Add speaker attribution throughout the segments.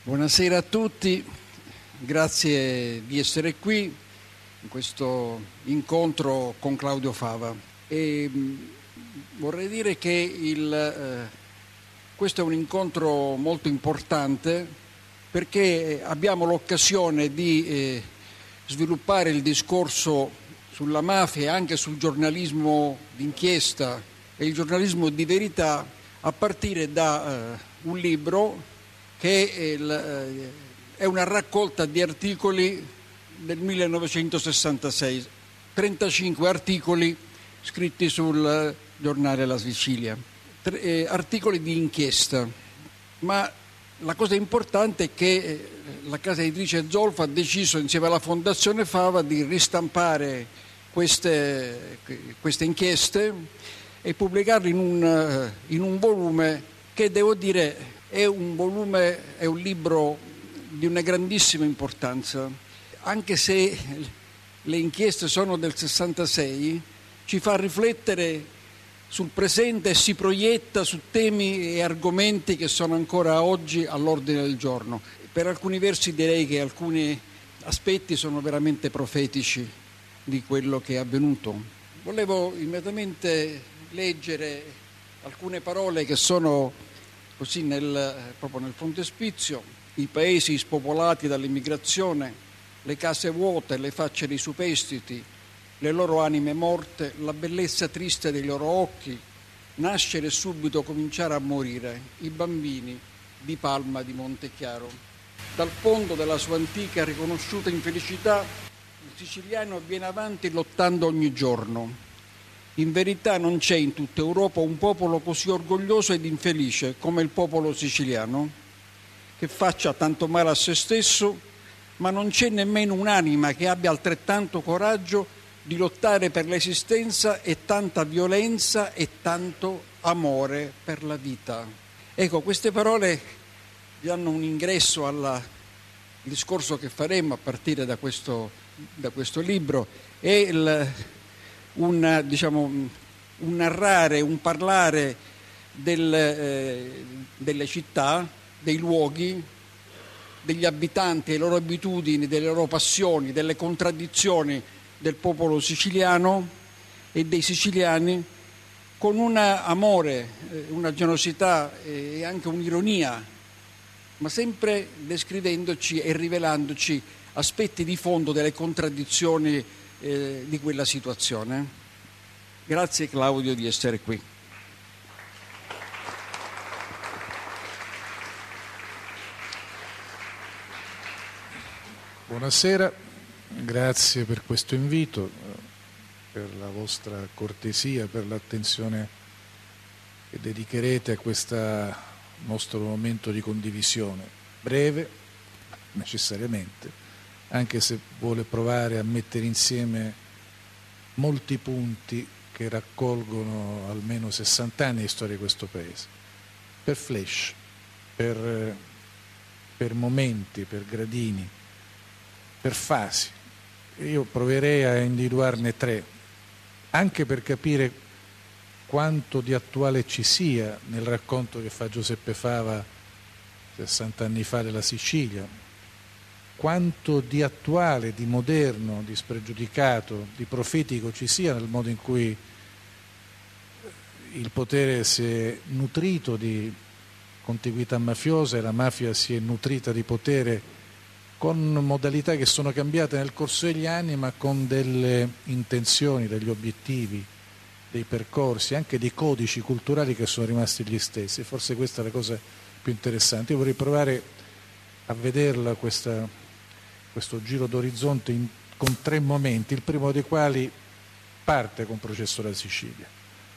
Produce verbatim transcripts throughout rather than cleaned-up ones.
Speaker 1: Buonasera a tutti, grazie di essere qui in questo incontro con Claudio Fava. E vorrei dire che il, eh, questo è un incontro molto importante perché abbiamo l'occasione di eh, sviluppare il discorso sulla mafia e anche sul giornalismo d'inchiesta e il giornalismo di verità a partire da eh, un libro che è, il, è una raccolta di articoli del millenovecentosessantasei, trentacinque articoli scritti sul giornale La Sicilia, tre, eh, articoli di inchiesta. Ma la cosa importante è che eh, la casa editrice Zolfo ha deciso insieme alla Fondazione Fava di ristampare queste, queste inchieste e pubblicarle in un, in un volume che, devo dire, è un volume, è un libro di una grandissima importanza. Anche se le inchieste sono del sessantasei, ci fa riflettere sul presente e si proietta su temi e argomenti che sono ancora oggi all'ordine del giorno. Per alcuni versi direi che alcuni aspetti sono veramente profetici di quello che è avvenuto. Volevo immediatamente leggere alcune parole che sono così nel, proprio nel frontespizio: i paesi spopolati dall'immigrazione, le case vuote, le facce dei superstiti, le loro anime morte, la bellezza triste dei loro occhi, nascere e subito cominciare a morire, i bambini di Palma di Montechiaro. Dal fondo della sua antica riconosciuta infelicità, il siciliano viene avanti lottando ogni giorno. In verità non c'è in tutta Europa un popolo così orgoglioso ed infelice come il popolo siciliano, che faccia tanto male a se stesso, ma non c'è nemmeno un'anima che abbia altrettanto coraggio di lottare per l'esistenza e tanta violenza e tanto amore per la vita. Ecco, queste parole danno un ingresso al discorso che faremo a partire da questo, da questo libro e il Un, diciamo, un narrare, un parlare del, eh, delle città, dei luoghi, degli abitanti, delle loro abitudini, delle loro passioni, delle contraddizioni del popolo siciliano e dei siciliani, con un amore, una generosità e anche un'ironia, ma sempre descrivendoci e rivelandoci aspetti di fondo delle contraddizioni Eh, di quella situazione. Grazie Claudio di essere qui.
Speaker 2: Buonasera, grazie per questo invito, per la vostra cortesia, per l'attenzione che dedicherete a questo nostro momento di condivisione, breve necessariamente, anche se vuole provare a mettere insieme molti punti che raccolgono almeno sessanta anni di storia di questo Paese, per flash, per, per momenti, per gradini, per fasi. Io proverei a individuarne tre, anche per capire quanto di attuale ci sia nel racconto che fa Giuseppe Fava sessanta anni fa della Sicilia, quanto di attuale, di moderno, di spregiudicato, di profetico ci sia nel modo in cui il potere si è nutrito di contiguità mafiosa e la mafia si è nutrita di potere con modalità che sono cambiate nel corso degli anni, ma con delle intenzioni, degli obiettivi, dei percorsi, anche dei codici culturali che sono rimasti gli stessi. Forse questa è la cosa più interessante. Io vorrei provare a vederla questa questo giro d'orizzonte in, con tre momenti, il primo dei quali parte con Processo alla Sicilia.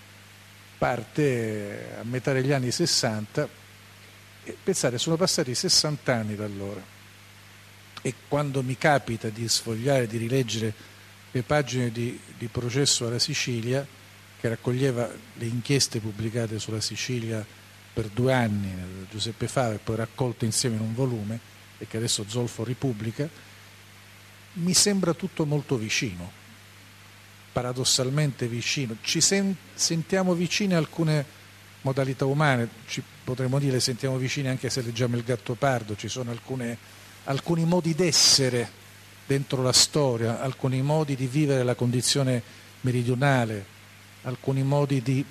Speaker 2: Parte a metà degli anni sessanta e pensate, sono passati sessanta anni da allora e quando mi capita di sfogliare, di rileggere le pagine di, di Processo alla Sicilia, che raccoglieva le inchieste pubblicate sulla Sicilia per due anni da Giuseppe Fava e poi raccolte insieme in un volume e che adesso Zolfo ripubblica, mi sembra tutto molto vicino, paradossalmente vicino. Ci sen- sentiamo vicine alcune modalità umane, ci potremmo dire, le sentiamo vicine anche se leggiamo il Gattopardo. Ci sono alcune, alcuni modi d'essere dentro la storia, alcuni modi di vivere la condizione meridionale, alcuni modi di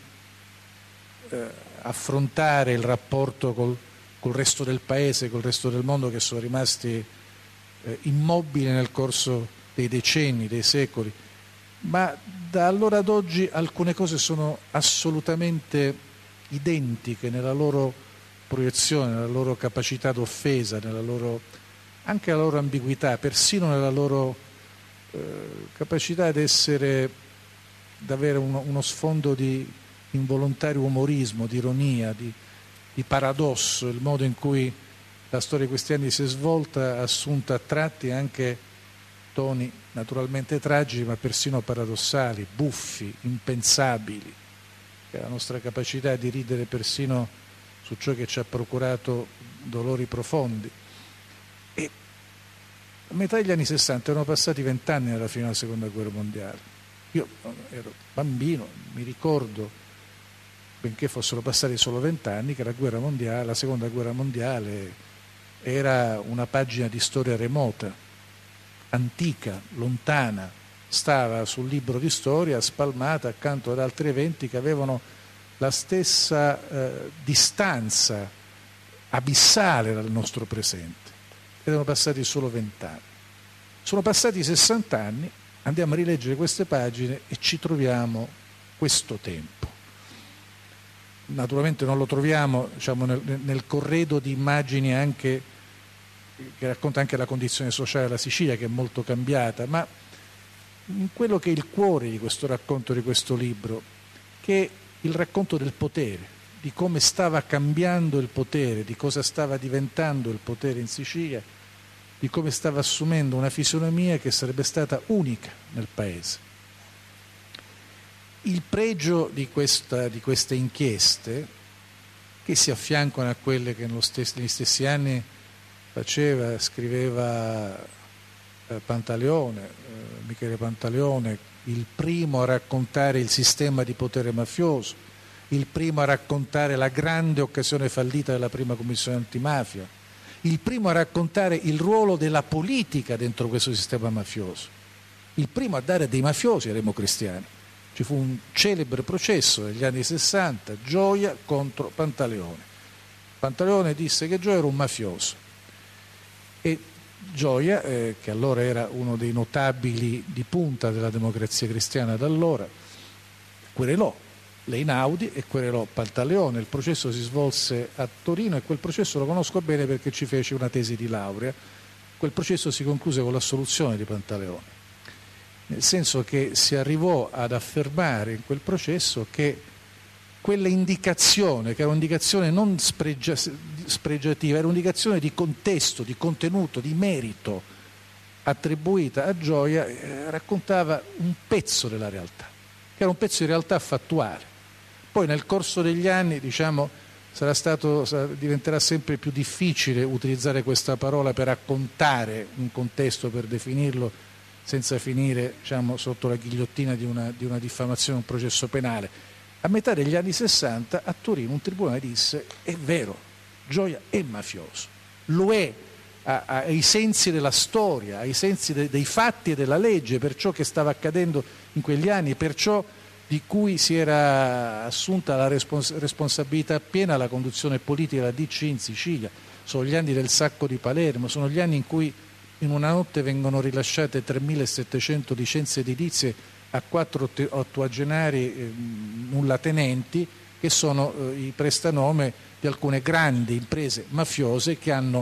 Speaker 2: eh, affrontare il rapporto col, col resto del paese, col resto del mondo, che sono rimasti eh, immobili nel corso dei decenni, dei secoli. Ma da allora ad oggi alcune cose sono assolutamente identiche nella loro proiezione, nella loro capacità d'offesa, nella loro, anche la loro ambiguità, persino nella loro eh, capacità di essere, di avere uno, uno sfondo di involontario umorismo, di ironia, di, di paradosso. Il modo in cui la storia di questi anni si è svolta ha assunto a tratti anche toni naturalmente tragici, ma persino paradossali, buffi, impensabili. La nostra capacità di ridere persino su ciò che ci ha procurato dolori profondi. E a metà degli anni sessanta erano passati vent'anni dalla fine della seconda guerra mondiale. Io ero bambino, mi ricordo, benché fossero passati solo vent'anni, che la guerra mondiale, la seconda guerra mondiale era una pagina di storia remota, antica, lontana, stava sul libro di storia spalmata accanto ad altri eventi che avevano la stessa eh, distanza abissale dal nostro presente. Ed erano passati solo vent'anni. Sono passati sessant'anni, andiamo a rileggere queste pagine e ci troviamo questo tempo. Naturalmente non lo troviamo, diciamo, nel, nel corredo di immagini anche che racconta anche la condizione sociale della Sicilia, che è molto cambiata, ma in quello che è il cuore di questo racconto, di questo libro, che è il racconto del potere, di come stava cambiando il potere, di cosa stava diventando il potere in Sicilia, di come stava assumendo una fisionomia che sarebbe stata unica nel paese. Il pregio di, questa, di queste inchieste, che si affiancano a quelle che nello stes- negli stessi anni faceva, scriveva eh, Pantaleone, eh, Michele Pantaleone, il primo a raccontare il sistema di potere mafioso, il primo a raccontare la grande occasione fallita della prima commissione antimafia, il primo a raccontare il ruolo della politica dentro questo sistema mafioso, il primo a dare dei mafiosi ai democristiani. Ci fu un celebre processo negli anni sessanta, Gioia contro Pantaleone. Pantaleone disse che Gioia era un mafioso e Gioia, eh, che allora era uno dei notabili di punta della Democrazia Cristiana da allora, querelò l'Einaudi e querelò Pantaleone. Il processo si svolse a Torino e quel processo lo conosco bene perché ci feci una tesi di laurea. Quel processo si concluse con l'assoluzione di Pantaleone, nel senso che si arrivò ad affermare in quel processo che quella indicazione, che era un'indicazione non spregia, spregiativa, era un'indicazione di contesto, di contenuto, di merito attribuita a Gioia, eh, raccontava un pezzo della realtà, che era un pezzo di realtà fattuale. Poi nel corso degli anni, diciamo, sarà stato, sarà, diventerà sempre più difficile utilizzare questa parola per raccontare un contesto, per definirlo, senza finire, diciamo, sotto la ghigliottina di una, di una diffamazione, un processo penale. A metà degli anni sessanta a Torino un tribunale disse: è vero, Gioia è mafioso, lo è a, a, ai sensi della storia, ai sensi de, dei fatti e della legge, per ciò che stava accadendo in quegli anni, per ciò di cui si era assunta la respons- responsabilità piena la conduzione politica della D C in Sicilia. Sono gli anni del sacco di Palermo, sono gli anni in cui in una notte vengono rilasciate tremilasettecento licenze edilizie a quattro ottuagenari eh, nullatenenti, che sono eh, i prestanome di alcune grandi imprese mafiose che hanno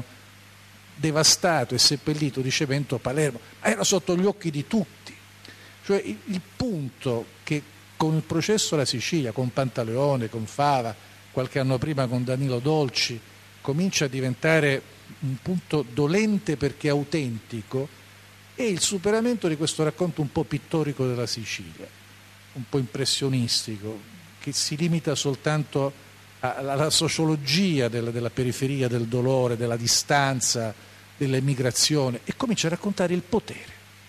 Speaker 2: devastato e seppellito di cemento Palermo. Ma era sotto gli occhi di tutti. Cioè il, il punto che con il processo alla Sicilia, con Pantaleone, con Fava, qualche anno prima con Danilo Dolci, comincia a diventare un punto dolente perché autentico, è il superamento di questo racconto un po' pittorico della Sicilia, un po' impressionistico, che si limita soltanto alla sociologia della, della periferia, del dolore, della distanza, dell'emigrazione, e comincia a raccontare il potere.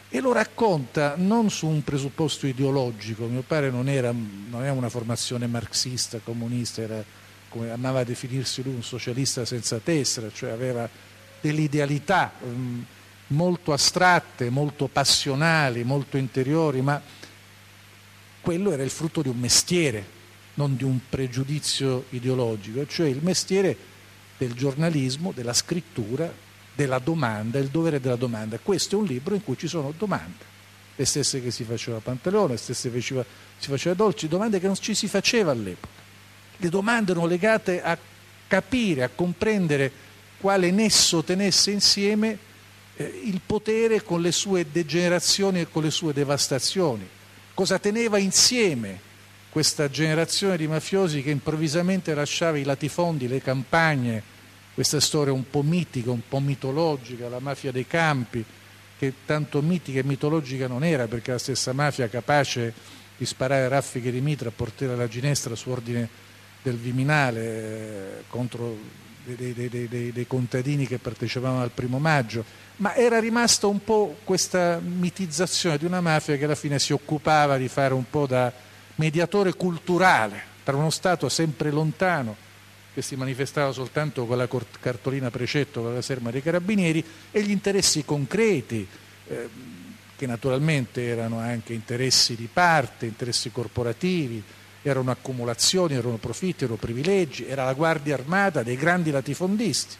Speaker 2: e lo racconta non su un presupposto ideologico. Mio padre non era, non aveva una formazione marxista, comunista, era, come amava definirsi lui, un socialista senza tessera, cioè aveva delle idealità mh, molto astratte, molto passionali, molto interiori, ma quello era il frutto di un mestiere, non di un pregiudizio ideologico, cioè il mestiere del giornalismo, della scrittura, della domanda, il dovere della domanda. Questo è un libro in cui ci sono domande, le stesse che si faceva Pantaleone, le stesse che si faceva Dolci, domande che non ci si faceva all'epoca. Le domande erano legate a capire, a comprendere quale nesso tenesse insieme eh, il potere con le sue degenerazioni e con le sue devastazioni. Cosa teneva insieme questa generazione di mafiosi che improvvisamente lasciava i latifondi, le campagne, questa storia un po' mitica, un po' mitologica, la mafia dei campi, che tanto mitica e mitologica non era, perché la stessa mafia capace di sparare raffiche di mitra a portare alla ginestra su ordine del Viminale eh, contro dei, dei, dei, dei, dei contadini che partecipavano al primo maggio, ma era rimasta un po' questa mitizzazione di una mafia che alla fine si occupava di fare un po' da mediatore culturale tra uno Stato sempre lontano, che si manifestava soltanto con la cartolina precetto, con la caserma dei carabinieri, e gli interessi concreti, eh, che naturalmente erano anche interessi di parte, interessi corporativi, erano accumulazioni, erano profitti, erano privilegi, era la guardia armata dei grandi latifondisti.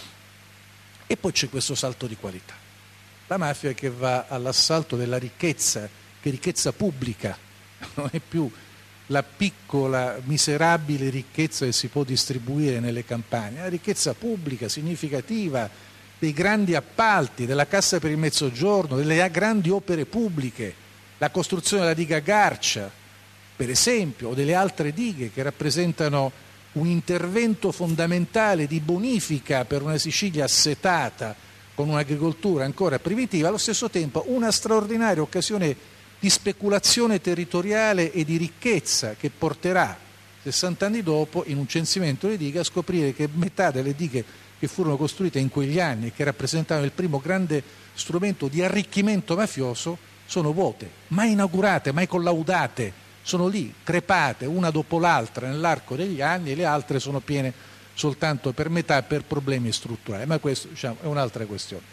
Speaker 2: E poi c'è questo salto di qualità. La mafia che va all'assalto della ricchezza, che ricchezza pubblica, non è più la piccola, miserabile ricchezza che si può distribuire nelle campagne, la ricchezza pubblica, significativa, dei grandi appalti, della Cassa per il Mezzogiorno, delle grandi opere pubbliche, la costruzione della diga Garcia, per esempio, o delle altre dighe che rappresentano un intervento fondamentale di bonifica per una Sicilia assetata, con un'agricoltura ancora primitiva, allo stesso tempo una straordinaria occasione di speculazione territoriale e di ricchezza che porterà sessanta anni dopo, in un censimento delle dighe, a scoprire che metà delle dighe che furono costruite in quegli anni e che rappresentavano il primo grande strumento di arricchimento mafioso sono vuote, mai inaugurate, mai collaudate, sono lì crepate una dopo l'altra nell'arco degli anni, e le altre sono piene soltanto per metà per problemi strutturali, ma questo, diciamo, è un'altra questione.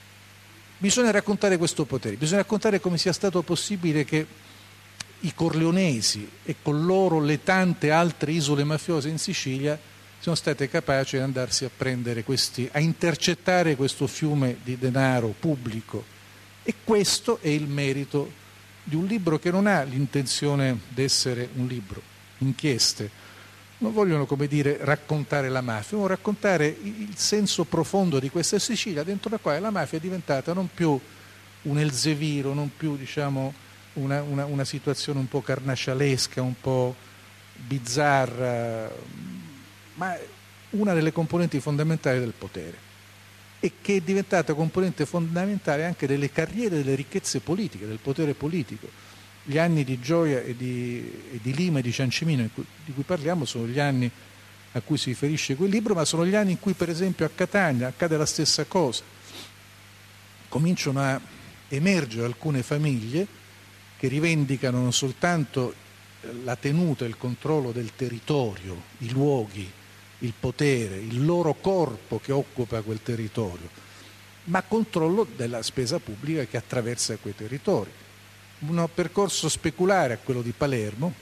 Speaker 2: Bisogna raccontare questo potere, bisogna raccontare come sia stato possibile che i corleonesi e con loro le tante altre isole mafiose in Sicilia siano state capaci di andarsi a prendere questi, a intercettare questo fiume di denaro pubblico. E questo è il merito di un libro che non ha l'intenzione di essere un libro, inchieste. Non vogliono, come dire, raccontare la mafia, vogliono raccontare il senso profondo di questa Sicilia, dentro la quale la mafia è diventata non più un Elzeviro, non più, diciamo, una, una, una situazione un po' carnascialesca, un po' bizzarra, ma una delle componenti fondamentali del potere, e che è diventata componente fondamentale anche delle carriere, delle ricchezze politiche, del potere politico. Gli anni di Gioia e di, e di Lima e di Ciancimino di cui parliamo sono gli anni a cui si riferisce quel libro, ma sono gli anni in cui, per esempio, a Catania accade la stessa cosa. Cominciano a emergere alcune famiglie che rivendicano non soltanto la tenuta e il controllo del territorio, i luoghi, il potere, il loro corpo che occupa quel territorio, ma controllo della spesa pubblica che attraversa quei territori. Un percorso speculare a quello di Palermo,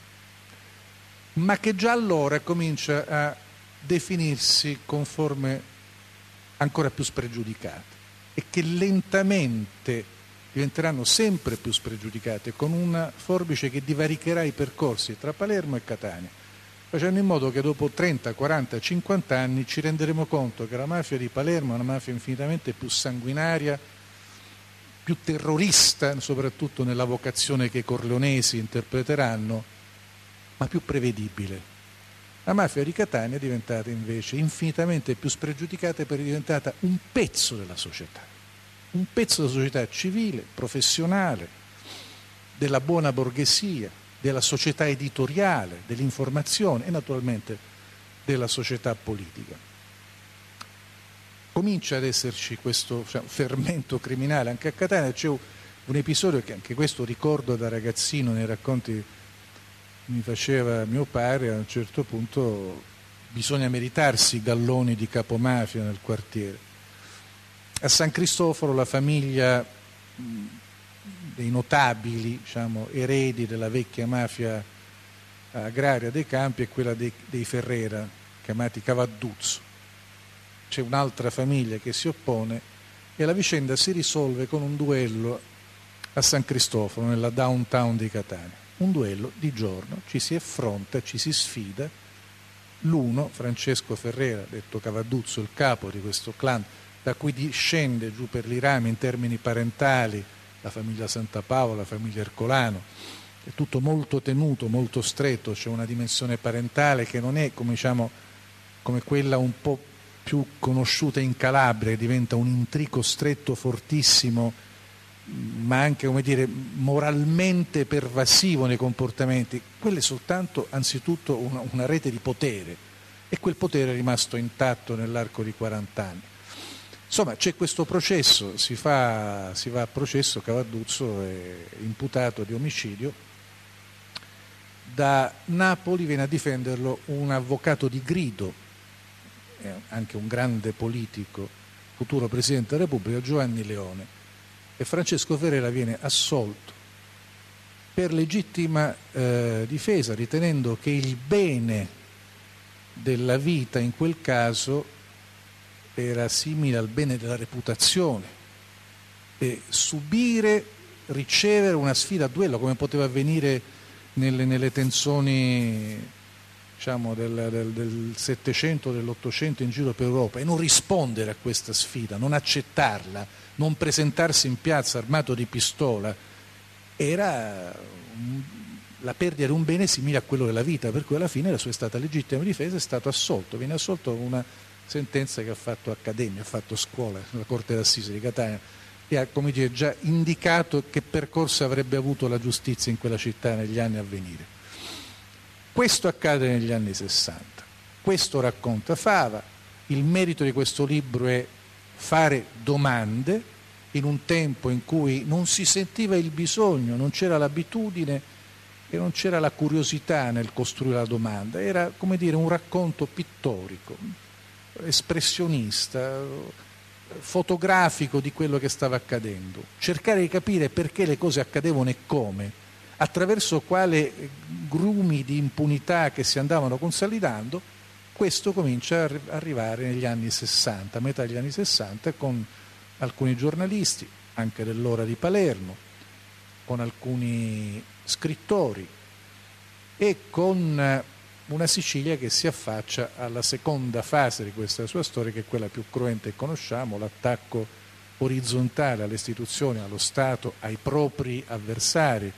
Speaker 2: ma che già allora comincia a definirsi con forme ancora più spregiudicate e che lentamente diventeranno sempre più spregiudicate, con una forbice che divaricherà i percorsi tra Palermo e Catania, facendo in modo che dopo trenta, quaranta, cinquanta anni ci renderemo conto che la mafia di Palermo è una mafia infinitamente più sanguinaria, più terrorista, soprattutto nella vocazione che i corleonesi interpreteranno, ma più prevedibile. La mafia di Catania è diventata invece infinitamente più spregiudicata perché è diventata un pezzo della società, un pezzo della società civile, professionale, della buona borghesia, della società editoriale, dell'informazione e naturalmente della società politica. Comincia ad esserci questo, cioè, fermento criminale anche a Catania, c'è un episodio che anche questo ricordo da ragazzino nei racconti mi faceva mio padre. A un certo punto bisogna meritarsi i galloni di capomafia nel quartiere. A San Cristoforo la famiglia dei notabili, diciamo, eredi della vecchia mafia agraria dei campi è quella dei, dei Ferrera, chiamati Cavadduzzo. C'è un'altra famiglia che si oppone e la vicenda si risolve con un duello a San Cristoforo, nella downtown di Catania. Un duello di giorno, ci si affronta, ci si sfida. L'uno, Francesco Ferrera, detto Cavadduzzo, il capo di questo clan, da cui discende giù per i rami in termini parentali la famiglia Santa Paola, la famiglia Ercolano, è tutto molto tenuto, molto stretto, c'è una dimensione parentale che non è come, diciamo, come quella un po' più conosciuta in Calabria, che diventa un intrico stretto fortissimo, ma anche, come dire, moralmente pervasivo nei comportamenti. Quella è soltanto, anzitutto, una, una rete di potere, e quel potere è rimasto intatto nell'arco di quaranta anni. Insomma, c'è questo processo, si, fa, si va a processo, Cavadduzzo è imputato di omicidio. Da Napoli viene a difenderlo un avvocato di grido, anche un grande politico, futuro Presidente della Repubblica, Giovanni Leone, e Francesco Ferrera viene assolto per legittima eh, difesa, ritenendo che il bene della vita in quel caso era simile al bene della reputazione, e subire, ricevere una sfida a duello, come poteva avvenire nelle, nelle tensioni, diciamo, del, del, del Settecento, dell'Ottocento in giro per Europa, e non rispondere a questa sfida, non accettarla, non presentarsi in piazza armato di pistola, era la perdita di un bene simile a quello della vita, per cui alla fine la sua è stata legittima difesa, è stato assolto, viene assolto con una sentenza che ha fatto accademia, ha fatto scuola nella Corte d'Assise di Catania, e ha, come dire, già indicato che percorso avrebbe avuto la giustizia in quella città negli anni a venire. Questo accade negli anni sessanta, questo racconta Fava. Il merito di questo libro è fare domande in un tempo in cui non si sentiva il bisogno, non c'era l'abitudine e non c'era la curiosità nel costruire la domanda, era, come dire, un racconto pittorico, espressionista, fotografico di quello che stava accadendo, cercare di capire perché le cose accadevano e come, attraverso quale grumi di impunità che si andavano consolidando. Questo comincia a arrivare negli anni sessanta, a metà degli anni sessanta, con alcuni giornalisti, anche dell'Ora di Palermo, con alcuni scrittori e con una Sicilia che si affaccia alla seconda fase di questa sua storia, che è quella più cruenta che conosciamo, l'attacco orizzontale alle istituzioni, allo Stato, ai propri avversari.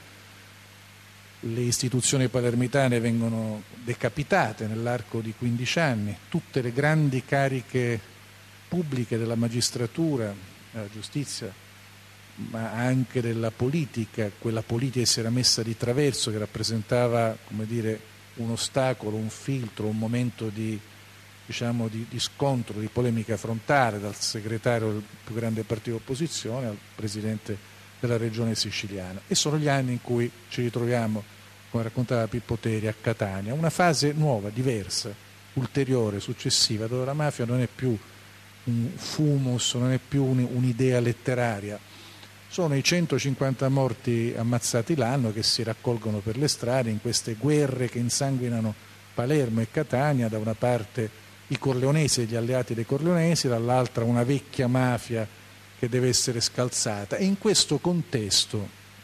Speaker 2: Le istituzioni palermitane vengono decapitate nell'arco di quindici anni, tutte le grandi cariche pubbliche della magistratura, della giustizia, ma anche della politica, quella politica che si era messa di traverso, che rappresentava, come dire, un ostacolo, un filtro, un momento di, diciamo, di, di scontro, di polemica frontale, dal segretario del più grande partito opposizione al presidente della regione siciliana. E sono gli anni in cui ci ritroviamo, come raccontava Pippo Teri, a Catania, una fase nuova, diversa, ulteriore, successiva, dove la mafia non è più un fumus, non è più un'idea letteraria. Sono i centocinquanta morti ammazzati l'anno che si raccolgono per le strade in queste guerre che insanguinano Palermo e Catania, da una parte i corleonesi e gli alleati dei corleonesi, dall'altra una vecchia mafia che deve essere scalzata. E in questo contesto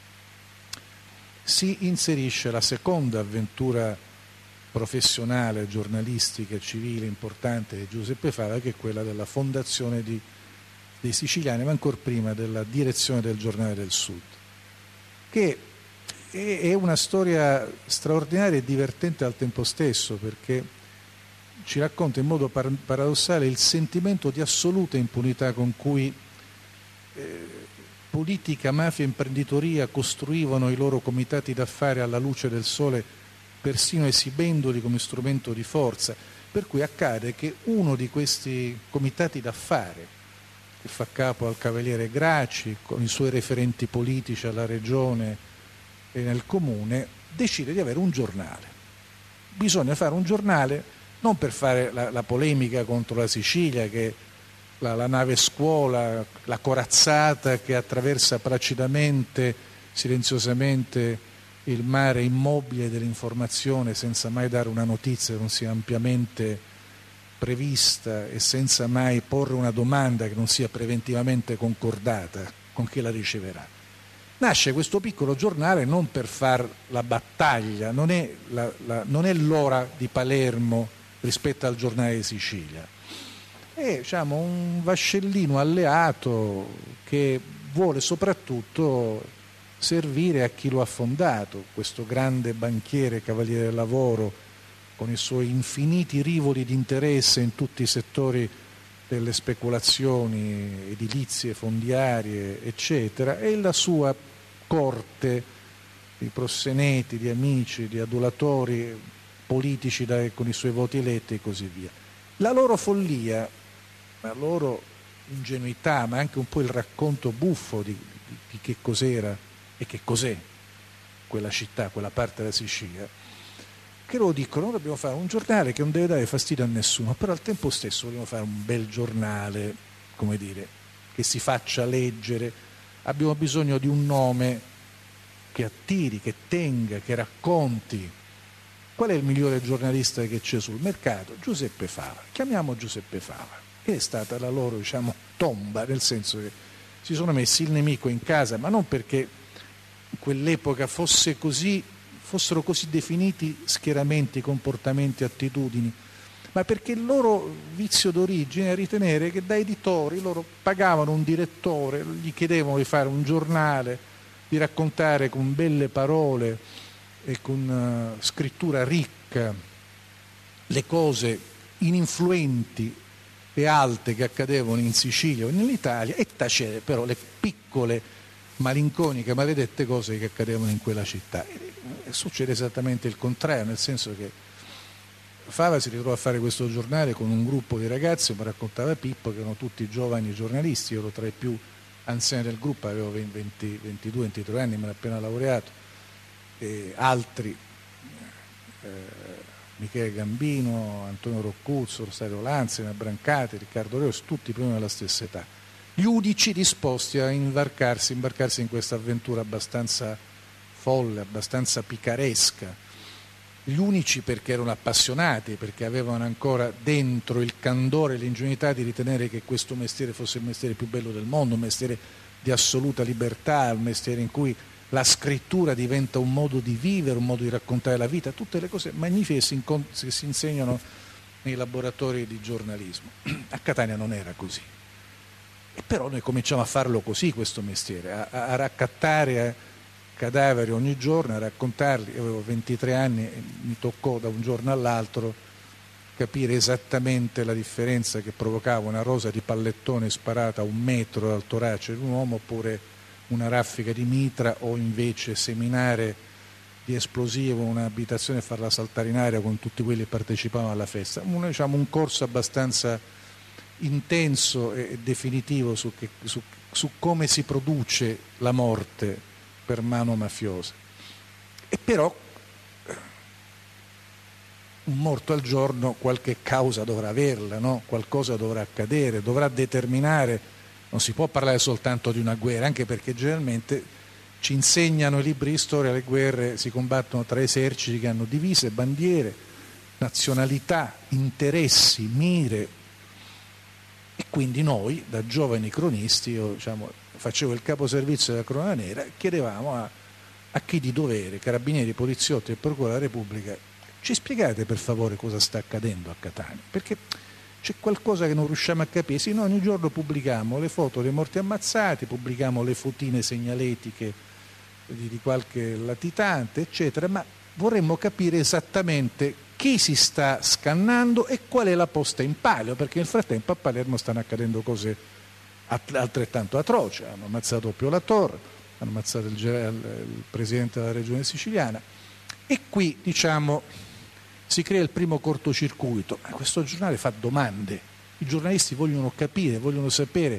Speaker 2: si inserisce la seconda avventura professionale, giornalistica e civile importante di Giuseppe Fava, che è quella della fondazione di dei siciliani, ma ancora prima della direzione del Giornale del Sud, che è una storia straordinaria e divertente al tempo stesso, perché ci racconta in modo par- paradossale il sentimento di assoluta impunità con cui eh, politica, mafia e imprenditoria costruivano i loro comitati d'affari alla luce del sole, persino esibendoli come strumento di forza, per cui accade che uno di questi comitati d'affari che fa capo al cavaliere Gracci, con i suoi referenti politici alla regione e nel comune, decide di avere un giornale. Bisogna fare un giornale non per fare la, la polemica contro la Sicilia, che la, la nave scuola, la corazzata che attraversa placidamente, silenziosamente il mare immobile dell'informazione senza mai dare una notizia che non sia ampiamente prevista e senza mai porre una domanda che non sia preventivamente concordata con chi la riceverà. Nasce questo piccolo giornale non per far la battaglia, non è, la, la, non è l'ora di Palermo rispetto al giornale di Sicilia, è diciamo, un vascellino alleato che vuole soprattutto servire a chi lo ha fondato, questo grande banchiere cavaliere del lavoro con i suoi infiniti rivoli di interesse in tutti i settori delle speculazioni edilizie, fondiarie, eccetera, e la sua corte di prosseneti, di amici, di adulatori politici da, con i suoi voti eletti e così via. La loro follia, la loro ingenuità, ma anche un po' il racconto buffo di, di, di che cos'era e che cos'è quella città, quella parte della Sicilia, che loro dicono: noi dobbiamo fare un giornale che non deve dare fastidio a nessuno, però al tempo stesso vogliamo fare un bel giornale, come dire, che si faccia leggere, abbiamo bisogno di un nome che attiri, che tenga, che racconti. Qual è il migliore giornalista che c'è sul mercato? Giuseppe Fava. Chiamiamo Giuseppe Fava. È stata la loro, diciamo, tomba, nel senso che si sono messi il nemico in casa, ma non perché in quell'epoca fosse così, fossero così definiti schieramenti, comportamenti, attitudini, ma perché il loro vizio d'origine è ritenere che da editori loro pagavano un direttore, gli chiedevano di fare un giornale, di raccontare con belle parole e con uh, scrittura ricca le cose ininfluenti e alte che accadevano in Sicilia o in Italia, e tacere però le piccole, malinconiche, maledette cose che accadevano in quella città. E succede esattamente il contrario, nel senso che Fava si ritrovò a fare questo giornale con un gruppo di ragazzi, mi raccontava Pippo, che erano tutti giovani giornalisti, io ero tra i più anziani del gruppo, avevo venti, ventidue ventitré anni, mi ero appena laureato, e altri, eh, Michele Gambino, Antonio Roccuzzo, Rosario Lanzi, Brancati, Riccardo Reus, tutti più o meno della stessa età, gli unici disposti a imbarcarsi, imbarcarsi in questa avventura abbastanza folle, abbastanza picaresca, gli unici perché erano appassionati, perché avevano ancora dentro il candore e l'ingenuità di ritenere che questo mestiere fosse il mestiere più bello del mondo, un mestiere di assoluta libertà, un mestiere in cui la scrittura diventa un modo di vivere, un modo di raccontare la vita, tutte le cose magnifiche che si insegnano nei laboratori di giornalismo. A Catania non era così. E però noi cominciamo a farlo così questo mestiere, a, a raccattare a cadaveri ogni giorno, a raccontarli. Io avevo ventitré anni e mi toccò da un giorno all'altro capire esattamente la differenza che provocava una rosa di pallettone sparata a un metro dal torace di un uomo, oppure una raffica di mitra, o invece seminare di esplosivo un'abitazione e farla saltare in aria con tutti quelli che partecipavano alla festa. Un, diciamo, un corso abbastanza intenso e definitivo su, che, su, su come si produce la morte per mano mafiosa. E però un morto al giorno qualche causa dovrà averla, no? Qualcosa dovrà accadere, dovrà determinare. Non si può parlare soltanto di una guerra, anche perché generalmente ci insegnano i libri di storia, le guerre si combattono tra eserciti che hanno divise, bandiere, nazionalità, interessi, mire. E quindi noi, da giovani cronisti, io diciamo, facevo il caposervizio della Cronaca Nera, chiedevamo a, a chi di dovere, carabinieri, poliziotti e procura della Repubblica: ci spiegate per favore cosa sta accadendo a Catania? Perché c'è qualcosa che non riusciamo a capire. Sì, noi ogni giorno pubblichiamo le foto dei morti ammazzati, pubblichiamo le fotine segnaletiche di, di qualche latitante, eccetera, ma vorremmo capire esattamente chi si sta scannando e qual è la posta in palio, perché nel frattempo a Palermo stanno accadendo cose altrettanto atroci. Hanno ammazzato Pio La Torre, hanno ammazzato il, il presidente della regione siciliana, e qui, diciamo, si crea il primo cortocircuito. Questo giornale fa domande, i giornalisti vogliono capire, vogliono sapere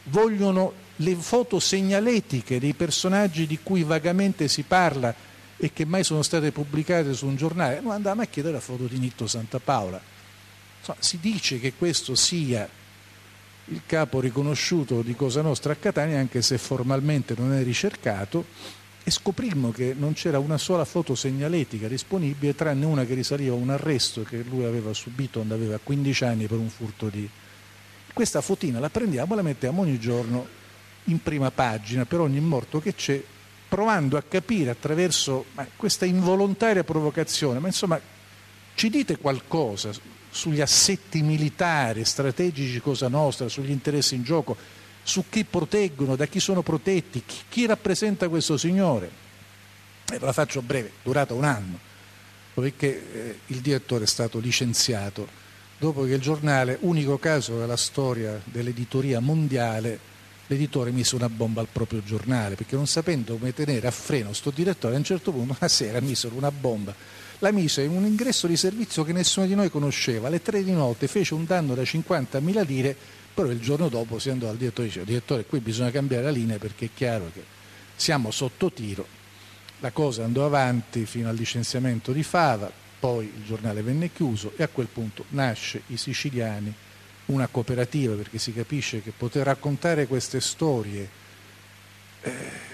Speaker 2: vogliono le foto segnaletiche dei personaggi di cui vagamente si parla e che mai sono state pubblicate su un giornale. Noi andavamo a chiedere la foto di Nitto Santapaola. Insomma, si dice che questo sia il capo riconosciuto di Cosa Nostra a Catania, anche se formalmente non è ricercato, e scoprimmo che non c'era una sola foto segnaletica disponibile, tranne una che risaliva a un arresto che lui aveva subito quando aveva quindici anni per un furto di... Questa fotina la prendiamo e la mettiamo ogni giorno in prima pagina per ogni morto che c'è, provando a capire attraverso ma, questa involontaria provocazione, ma insomma ci dite qualcosa sugli assetti militari, strategici Cosa Nostra, sugli interessi in gioco, su chi proteggono, da chi sono protetti, chi, chi rappresenta questo signore. E ve la faccio breve, durata un anno, perché eh, il direttore è stato licenziato dopo che il giornale, unico caso della storia dell'editoria mondiale, l'editore mise una bomba al proprio giornale, perché non sapendo come tenere a freno sto direttore, a un certo punto una sera misero una bomba, la mise in un ingresso di servizio che nessuno di noi conosceva, alle tre di notte fece un danno da cinquantamila lire, però il giorno dopo si andò al direttore e diceva: direttore, qui bisogna cambiare la linea perché è chiaro che siamo sotto tiro. La cosa andò avanti fino al licenziamento di Fava, poi il giornale venne chiuso e a quel punto nasce I Siciliani, una cooperativa, perché si capisce che poter raccontare queste storie eh,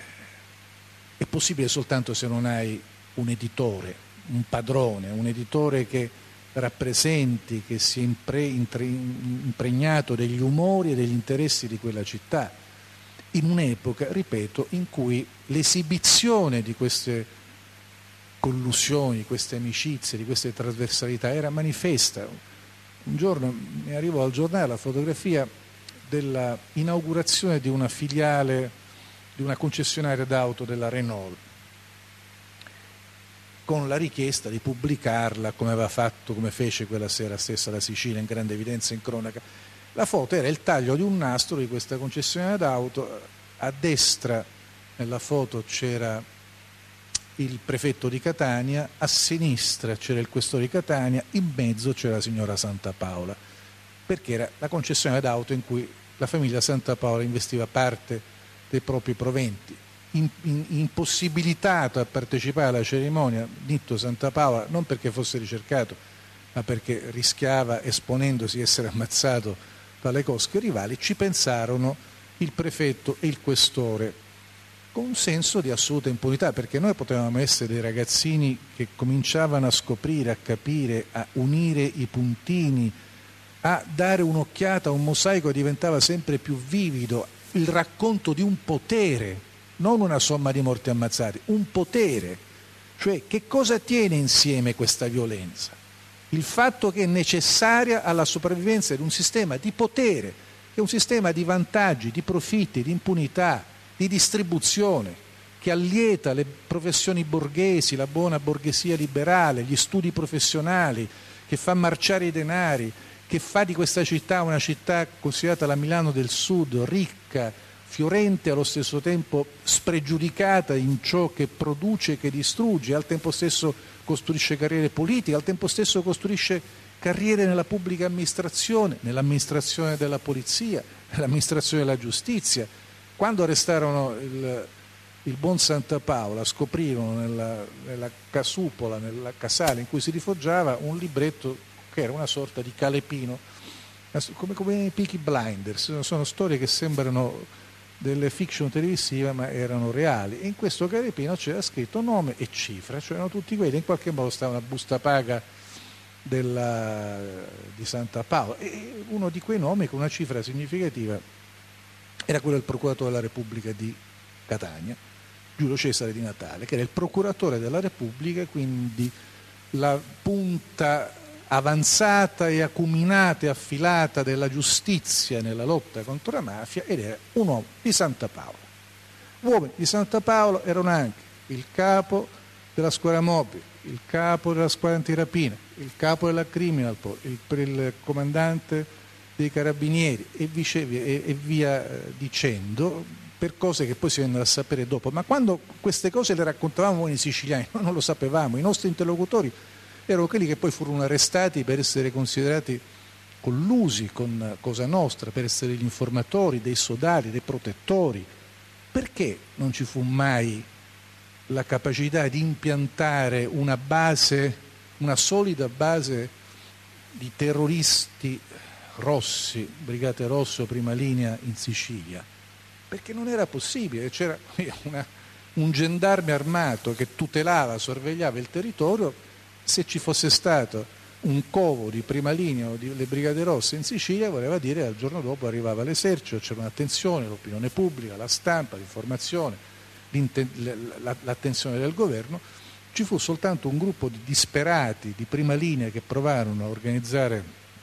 Speaker 2: è possibile soltanto se non hai un editore, un padrone, un editore che rappresenti, che sia impre, intre, impregnato degli umori e degli interessi di quella città, in un'epoca, ripeto, in cui l'esibizione di queste collusioni, di queste amicizie, di queste trasversalità era manifesta. Un giorno mi arrivò al giornale la fotografia dell'inaugurazione di una filiale di una concessionaria d'auto della Renault, con la richiesta di pubblicarla come aveva fatto, come fece quella sera stessa la Sicilia, in grande evidenza in cronaca. La foto era il taglio di un nastro di questa concessionaria d'auto, a destra nella foto c'era il prefetto di Catania, a sinistra c'era il questore di Catania, in mezzo c'era la signora Santapaola, perché era la concessionaria d'auto in cui la famiglia Santapaola investiva parte dei propri proventi. In, in, impossibilitato a partecipare alla cerimonia Nitto Santapaola, non perché fosse ricercato, ma perché rischiava, esponendosi, di essere ammazzato dalle cosche rivali, ci pensarono il prefetto e il questore con un senso di assoluta impunità, perché noi potevamo essere dei ragazzini che cominciavano a scoprire, a capire, a unire i puntini, a dare un'occhiata a un mosaico che diventava sempre più vivido, il racconto di un potere, non una somma di morti ammazzati, un potere. Cioè, che cosa tiene insieme questa violenza? Il fatto che è necessaria alla sopravvivenza di un sistema di potere, che è un sistema di vantaggi, di profitti, di impunità, di distribuzione, che allieta le professioni borghesi, la buona borghesia liberale, gli studi professionali, che fa marciare i denari, che fa di questa città una città considerata la Milano del Sud, ricca, fiorente, allo stesso tempo spregiudicata in ciò che produce e che distrugge, al tempo stesso costruisce carriere politiche, al tempo stesso costruisce carriere nella pubblica amministrazione, nell'amministrazione della polizia, nell'amministrazione della giustizia. Quando arrestarono il, il buon Santapaola, scoprirono nella, nella casupola, nella casale in cui si rifugiava, un libretto che era una sorta di calepino, come, come i Peaky Blinders. Sono storie che sembrano delle fiction televisive ma erano reali, e in questo calepino c'era scritto nome e cifra, cioè erano tutti quelli, in qualche modo stava una busta paga della, di Santapaola, e uno di quei nomi con una cifra significativa era quello del procuratore della Repubblica di Catania, Giulio Cesare Di Natale, che era il procuratore della Repubblica, quindi la punta avanzata e acuminata e affilata della giustizia nella lotta contro la mafia, ed era un uomo di Santapaola. Uomini di Santapaola erano anche il capo della squadra mobile, il capo della squadra antirapina, il capo della criminal, il, il comandante dei carabinieri e, vice, e, e via dicendo, per cose che poi si vennero a sapere dopo. Ma quando queste cose le raccontavamo noi siciliani, noi non lo sapevamo, i nostri interlocutori erano quelli che poi furono arrestati per essere considerati collusi con Cosa Nostra per essere gli informatori, dei sodali, dei protettori. Perché non ci fu mai la capacità di impiantare una base, una solida base di terroristi rossi, Brigate Rosse o Prima Linea in Sicilia? Perché non era possibile, c'era una, un gendarme armato che tutelava, sorvegliava il territorio. Se ci fosse stato un covo di Prima Linea o delle Brigate Rosse in Sicilia, voleva dire che al giorno dopo arrivava l'esercito, c'era un'attenzione, l'opinione pubblica, la stampa, l'informazione, l'attenzione del governo. Ci fu soltanto un gruppo di disperati di Prima Linea che provarono a organizzare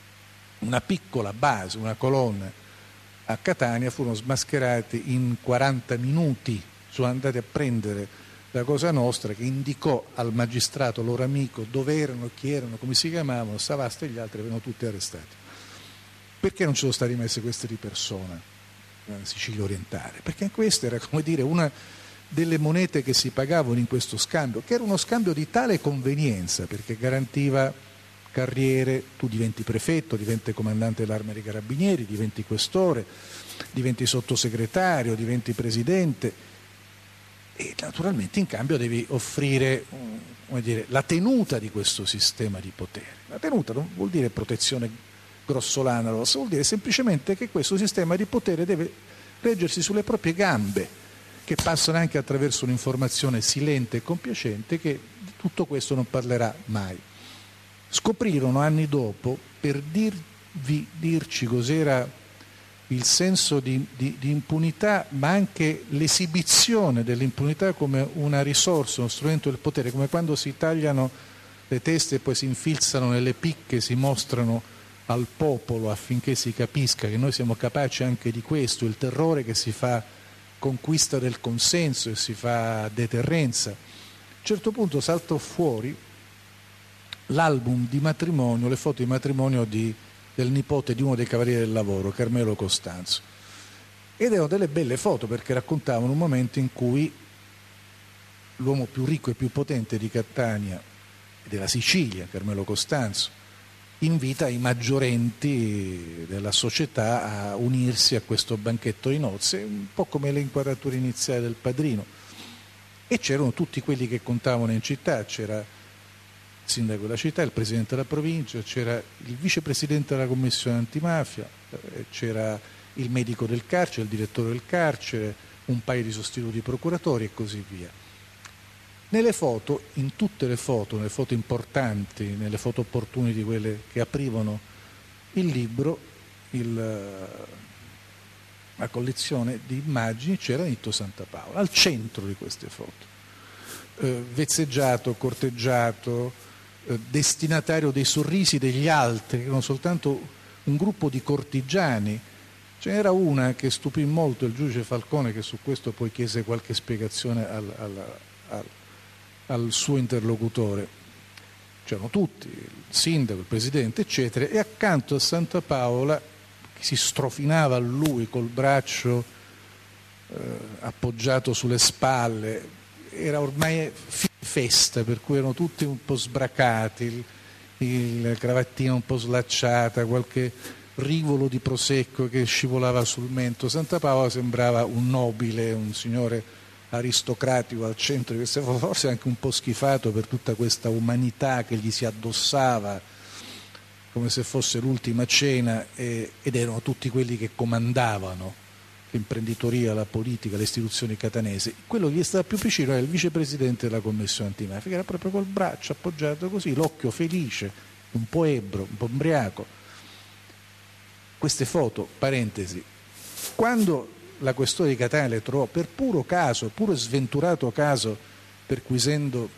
Speaker 2: una piccola base, una colonna a Catania, furono smascherati in quaranta minuti, sono andati a prendere la Cosa Nostra, che indicò al magistrato loro amico dove erano, chi erano, come si chiamavano, Savasta e gli altri avevano tutti arrestati. Perché non ci sono stati mai sequestri di persona nella Sicilia orientale? Perché questa era, come dire, una delle monete che si pagavano in questo scambio, che era uno scambio di tale convenienza, perché garantiva carriere, tu diventi prefetto, diventi comandante dell'Arma dei Carabinieri, diventi questore, diventi sottosegretario, diventi presidente, e naturalmente in cambio devi offrire, come dire, la tenuta di questo sistema di potere. La tenuta non vuol dire protezione grossolana, vuol dire semplicemente che questo sistema di potere deve reggersi sulle proprie gambe, che passano anche attraverso un'informazione silente e compiacente, che di tutto questo non parlerà mai. Scoprirono anni dopo, per dirvi, dirci cos'era il senso di, di, di impunità, ma anche l'esibizione dell'impunità come una risorsa, uno strumento del potere, come quando si tagliano le teste e poi si infilzano nelle picche, si mostrano al popolo affinché si capisca che noi siamo capaci anche di questo, il terrore che si fa conquista del consenso e si fa deterrenza. A un certo punto saltò fuori l'album di matrimonio, le foto di matrimonio di del nipote di uno dei Cavalieri del Lavoro, Carmelo Costanzo, ed erano delle belle foto perché raccontavano un momento in cui l'uomo più ricco e più potente di Catania e della Sicilia, Carmelo Costanzo, invita i maggiorenti della società a unirsi a questo banchetto di nozze, un po' come le inquadrature iniziali del Padrino, e c'erano tutti quelli che contavano in città, c'era il sindaco della città, il presidente della provincia, c'era il vicepresidente della commissione antimafia, c'era il medico del carcere, il direttore del carcere, un paio di sostituti procuratori e così via. Nelle foto, in tutte le foto, nelle foto importanti, nelle foto opportune di quelle che aprivano il libro, il, la collezione di immagini, c'era Nitto Santapaola, al centro di queste foto, eh, vezzeggiato, corteggiato, destinatario dei sorrisi degli altri, che erano soltanto un gruppo di cortigiani. Ce n'era una che stupì molto il giudice Falcone, che su questo poi chiese qualche spiegazione al, al, al, al suo interlocutore. C'erano tutti, il sindaco, il presidente, eccetera, e accanto a Santapaola, che si strofinava a lui col braccio eh, appoggiato sulle spalle, era ormai festa, per cui erano tutti un po' sbracati, il, il cravattino un po' slacciata, qualche rivolo di prosecco che scivolava sul mento. Santapaola sembrava un nobile, un signore aristocratico al centro di queste foto, forse anche un po' schifato per tutta questa umanità che gli si addossava come se fosse l'ultima cena, e, ed erano tutti quelli che comandavano l'imprenditoria, la politica, le istituzioni catanesi. Quello che gli stava più vicino era il vicepresidente della commissione antimafia, che era proprio col braccio appoggiato così, l'occhio felice, un po' ebbro, un po' ubriaco. Queste foto, parentesi, quando la questore di Catania le trovò per puro caso, puro sventurato caso, perquisendo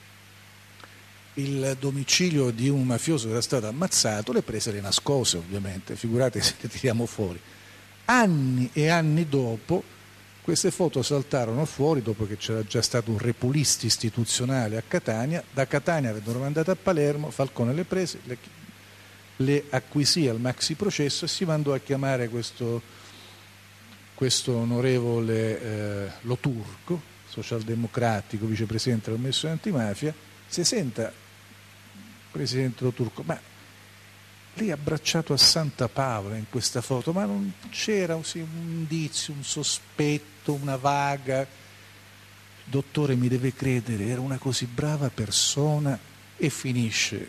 Speaker 2: il domicilio di un mafioso che era stato ammazzato, le prese e le nascose, ovviamente, figurate se le tiriamo fuori. Anni e anni dopo queste foto saltarono fuori, dopo che c'era già stato un repulisti istituzionale a Catania. Da Catania vennero mandate a Palermo, Falcone le prese, le, le acquisì al maxi processo e si mandò a chiamare questo, questo onorevole eh, Lo Turco, socialdemocratico, vicepresidente della commissione antimafia. Si senta, presidente Lo Turco, ma lì abbracciato a Santa Paola in questa foto, ma non c'era sì, un indizio, un sospetto, una vaga. Dottore, mi deve credere, era una così brava persona, e finisce.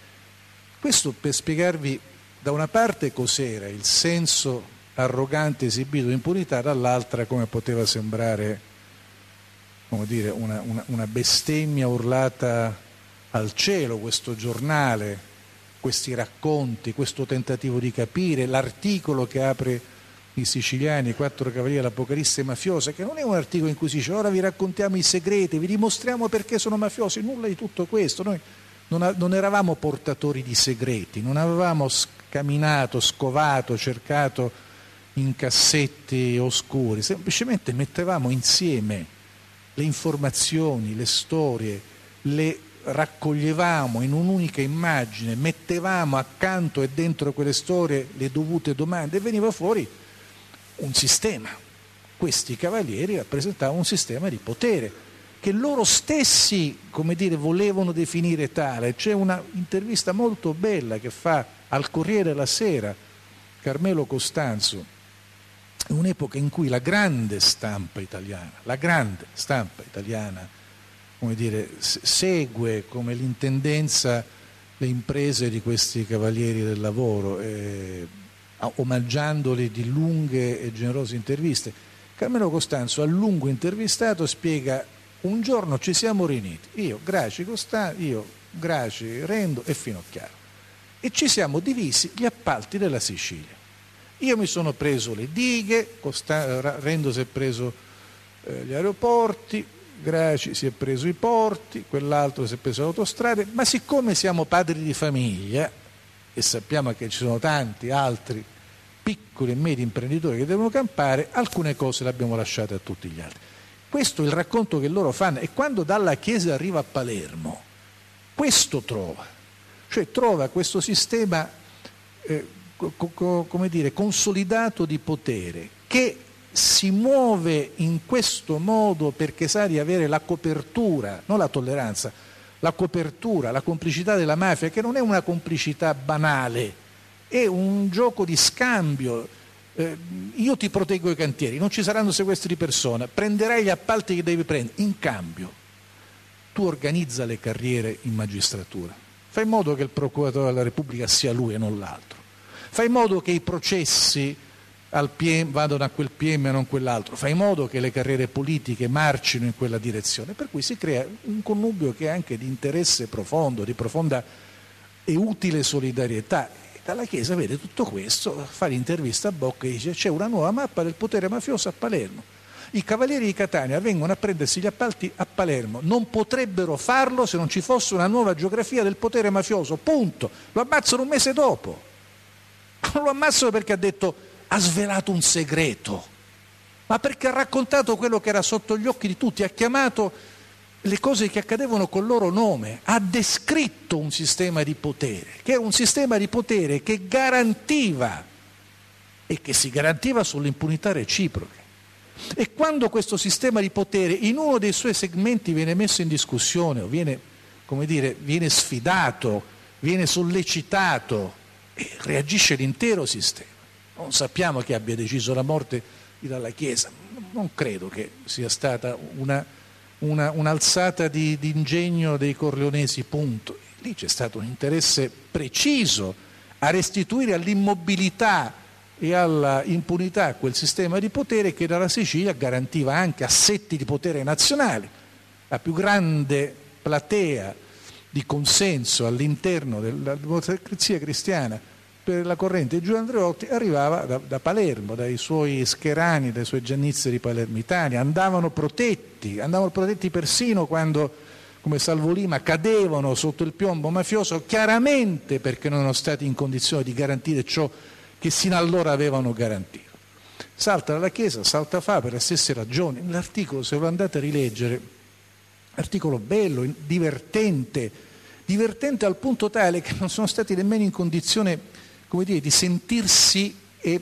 Speaker 2: Questo per spiegarvi da una parte cos'era il senso arrogante esibito di impunità, dall'altra come poteva sembrare, come dire, una, una, una bestemmia urlata al cielo, questo giornale, questi racconti, questo tentativo di capire, l'articolo che apre i siciliani, i quattro cavalieri dell'Apocalisse mafiosa, che non è un articolo in cui si dice ora vi raccontiamo i segreti, vi dimostriamo perché sono mafiosi, nulla di tutto questo. Noi non, a, non eravamo portatori di segreti, non avevamo camminato, scovato, cercato in cassetti oscuri, semplicemente mettevamo insieme le informazioni, le storie, le raccoglievamo in un'unica immagine, mettevamo accanto e dentro quelle storie le dovute domande e veniva fuori un sistema. Questi cavalieri rappresentavano un sistema di potere che loro stessi, come dire, volevano definire tale. C'è una intervista molto bella che fa al Corriere della Sera Carmelo Costanzo, in un'epoca in cui la grande stampa italiana, la grande stampa italiana, come dire, segue come l'intendenza le imprese di questi cavalieri del lavoro, eh, omaggiandoli di lunghe e generose interviste. Carmelo Costanzo, a lungo intervistato, spiega: un giorno ci siamo riuniti, io, Graci, Costanzo, io, Graci, Rendo e Finocchiaro, e ci siamo divisi gli appalti della Sicilia. Io mi sono preso le dighe, Costanzo, Rendo si è preso eh, gli aeroporti, Graci si è preso i porti, quell'altro si è preso le autostrade, ma siccome siamo padri di famiglia e sappiamo che ci sono tanti altri piccoli e medi imprenditori che devono campare, alcune cose le abbiamo lasciate a tutti gli altri. Questo è il racconto che loro fanno, e quando dalla Chiesa arriva a Palermo, questo trova, cioè trova questo sistema eh, co- co- come dire, consolidato di potere che si muove in questo modo perché sa di avere la copertura, non la tolleranza, la copertura, la complicità della mafia, che non è una complicità banale, è un gioco di scambio. Eh, io ti proteggo i cantieri, non ci saranno sequestri di persona, prenderai gli appalti che devi prendere, in cambio tu organizza le carriere in magistratura, fai in modo che il procuratore della Repubblica sia lui e non l'altro, fai in modo che i processi al P M vadano a quel P M e non quell'altro, fai in modo che le carriere politiche marcino in quella direzione, per cui si crea un connubio che è anche di interesse profondo, di profonda e utile solidarietà. E dalla Chiesa vede tutto questo, fa l'intervista a Bocca e dice: c'è una nuova mappa del potere mafioso a Palermo, i cavalieri di Catania vengono a prendersi gli appalti a Palermo, non potrebbero farlo se non ci fosse una nuova geografia del potere mafioso, punto. Lo ammazzano un mese dopo, non lo ammazzano perché ha detto ha svelato un segreto, ma perché ha raccontato quello che era sotto gli occhi di tutti, ha chiamato le cose che accadevano col loro nome, ha descritto un sistema di potere, che era un sistema di potere che garantiva e che si garantiva sull'impunità reciproca. E quando questo sistema di potere in uno dei suoi segmenti viene messo in discussione o viene, come dire, viene sfidato, viene sollecitato, e reagisce l'intero sistema. Non sappiamo chi abbia deciso la morte dalla Chiesa, non credo che sia stata una, una, un'alzata di, di ingegno dei corleonesi, punto. Lì c'è stato un interesse preciso a restituire all'immobilità e alla impunità quel sistema di potere che dalla Sicilia garantiva anche assetti di potere nazionali, la più grande platea di consenso all'interno della democrazia cristiana per la corrente di Giulio Andreotti arrivava da, da Palermo, dai suoi scherani, dai suoi giannizzeri palermitani, andavano protetti, andavano protetti persino quando, come Salvo Lima, cadevano sotto il piombo mafioso, chiaramente perché non erano stati in condizione di garantire ciò che sino allora avevano garantito. Salta dalla Chiesa, salta fa per le stesse ragioni. L'articolo, se lo andate a rileggere, articolo bello, divertente, divertente al punto tale che non sono stati nemmeno in condizione, come dire, di sentirsi e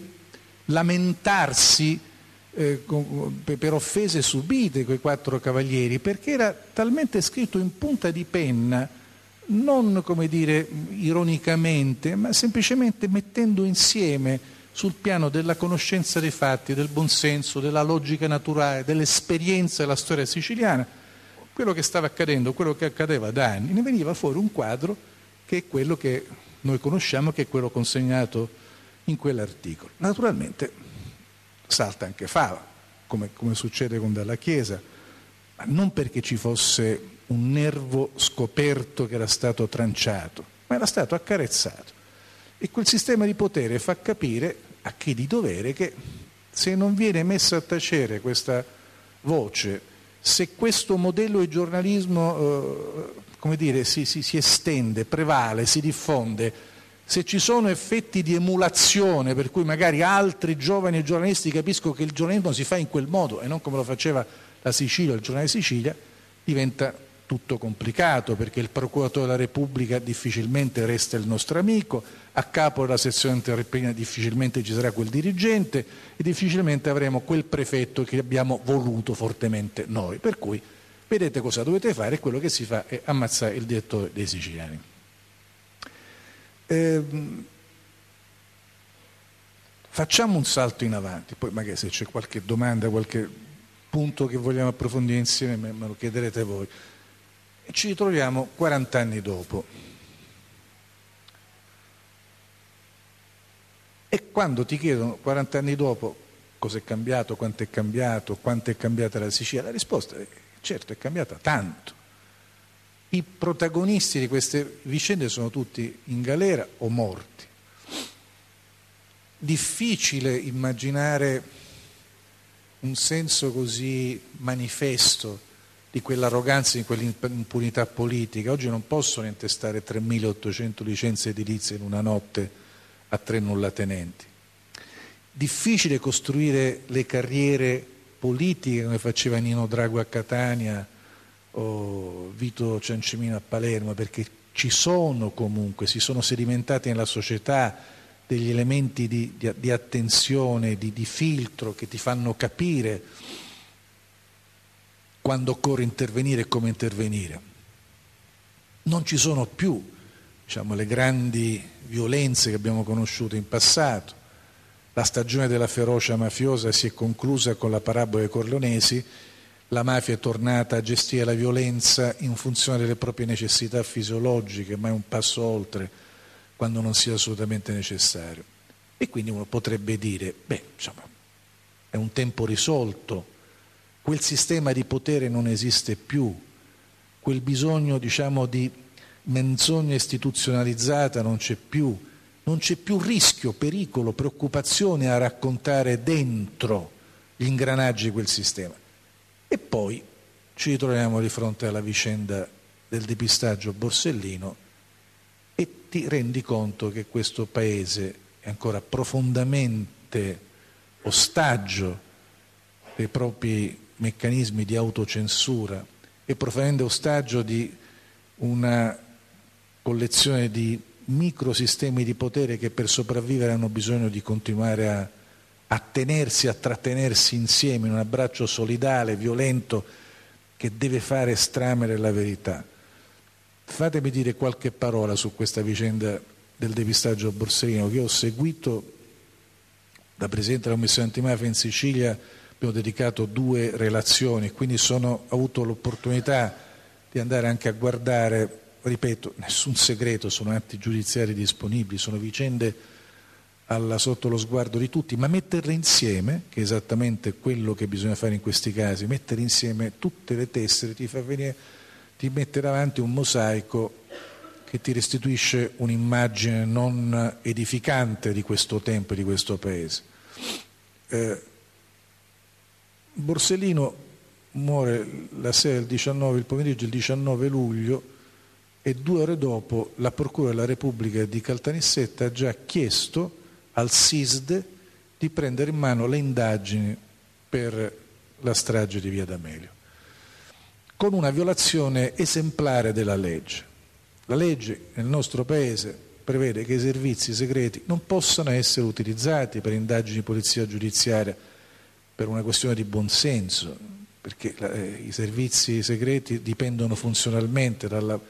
Speaker 2: lamentarsi eh, per offese subite quei quattro cavalieri, perché era talmente scritto in punta di penna non, come dire, ironicamente, ma semplicemente mettendo insieme sul piano della conoscenza dei fatti, del buonsenso, della logica naturale, dell'esperienza della storia siciliana, quello che stava accadendo, quello che accadeva da anni. Ne veniva fuori un quadro che è quello che noi conosciamo, che è quello consegnato in quell'articolo. Naturalmente salta anche Fava, come, come succede con Dalla Chiesa, ma non perché ci fosse un nervo scoperto che era stato tranciato, ma era stato accarezzato. E quel sistema di potere fa capire a chi di dovere che se non viene messa a tacere questa voce, se questo modello di giornalismo eh, come dire, si, si, si estende, prevale, si diffonde, se ci sono effetti di emulazione per cui magari altri giovani giornalisti capiscono che il giornalismo si fa in quel modo e non come lo faceva la Sicilia o il giornale Sicilia, diventa tutto complicato, perché il procuratore della Repubblica difficilmente resta il nostro amico, a capo della sezione antirappena difficilmente ci sarà quel dirigente e difficilmente avremo quel prefetto che abbiamo voluto fortemente noi. Per cui vedete cosa dovete fare, e quello che si fa è ammazzare il direttore dei Siciliani. Ehm, facciamo un salto in avanti, poi magari se c'è qualche domanda, qualche punto che vogliamo approfondire insieme me, me lo chiederete voi. E ci ritroviamo quaranta anni dopo. E quando ti chiedono quaranta anni dopo cosa è cambiato, quanto è cambiato, quanto è cambiata la Sicilia, la risposta è certo, è cambiata tanto. I protagonisti di queste vicende sono tutti in galera o morti. Difficile immaginare un senso così manifesto di quell'arroganza, di quell'impunità politica. Oggi non possono intestare tremilaottocento licenze edilizie in una notte a tre nullatenenti. Difficile costruire le carriere politiche come faceva Nino Drago a Catania o Vito Ciancimino a Palermo, perché ci sono comunque, si sono sedimentati nella società degli elementi di, di, di attenzione, di, di filtro che ti fanno capire quando occorre intervenire e come intervenire. Non ci sono più, diciamo, le grandi violenze che abbiamo conosciuto in passato. La stagione della ferocia mafiosa si è conclusa con la parabola dei Corleonesi, la mafia è tornata a gestire la violenza in funzione delle proprie necessità fisiologiche, ma è un passo oltre quando non sia assolutamente necessario. E quindi uno potrebbe dire, beh, diciamo, è un tempo risolto, quel sistema di potere non esiste più, quel bisogno, diciamo, di menzogna istituzionalizzata non c'è più, non c'è più rischio, pericolo, preoccupazione a raccontare dentro gli ingranaggi di quel sistema. E poi ci ritroviamo di fronte alla vicenda del depistaggio Borsellino e ti rendi conto che questo Paese è ancora profondamente ostaggio dei propri meccanismi di autocensura e profondamente ostaggio di una collezione di microsistemi di potere che per sopravvivere hanno bisogno di continuare a, a tenersi, a trattenersi insieme in un abbraccio solidale, violento, che deve fare strame la verità. Fatemi dire qualche parola su questa vicenda del depistaggio Borsellino, che ho seguito da Presidente della Commissione Antimafia in Sicilia. Abbiamo dedicato due relazioni, quindi sono, ho avuto l'opportunità di andare anche a guardare, ripeto, nessun segreto, sono atti giudiziari disponibili, sono vicende alla, sotto lo sguardo di tutti, ma metterle insieme, che è esattamente quello che bisogna fare in questi casi, mettere insieme tutte le tessere ti fa venire, ti mette davanti un mosaico che ti restituisce un'immagine non edificante di questo tempo e di questo Paese. Eh, Borsellino muore la sera del diciannove, il pomeriggio del diciannove luglio, e due ore dopo la Procura della Repubblica di Caltanissetta ha già chiesto al S I S D di prendere in mano le indagini per la strage di Via D'Amelio, con una violazione esemplare della legge. La legge nel nostro Paese prevede che i servizi segreti non possano essere utilizzati per indagini di polizia giudiziaria per una questione di buonsenso, perché eh, i servizi segreti dipendono funzionalmente dalla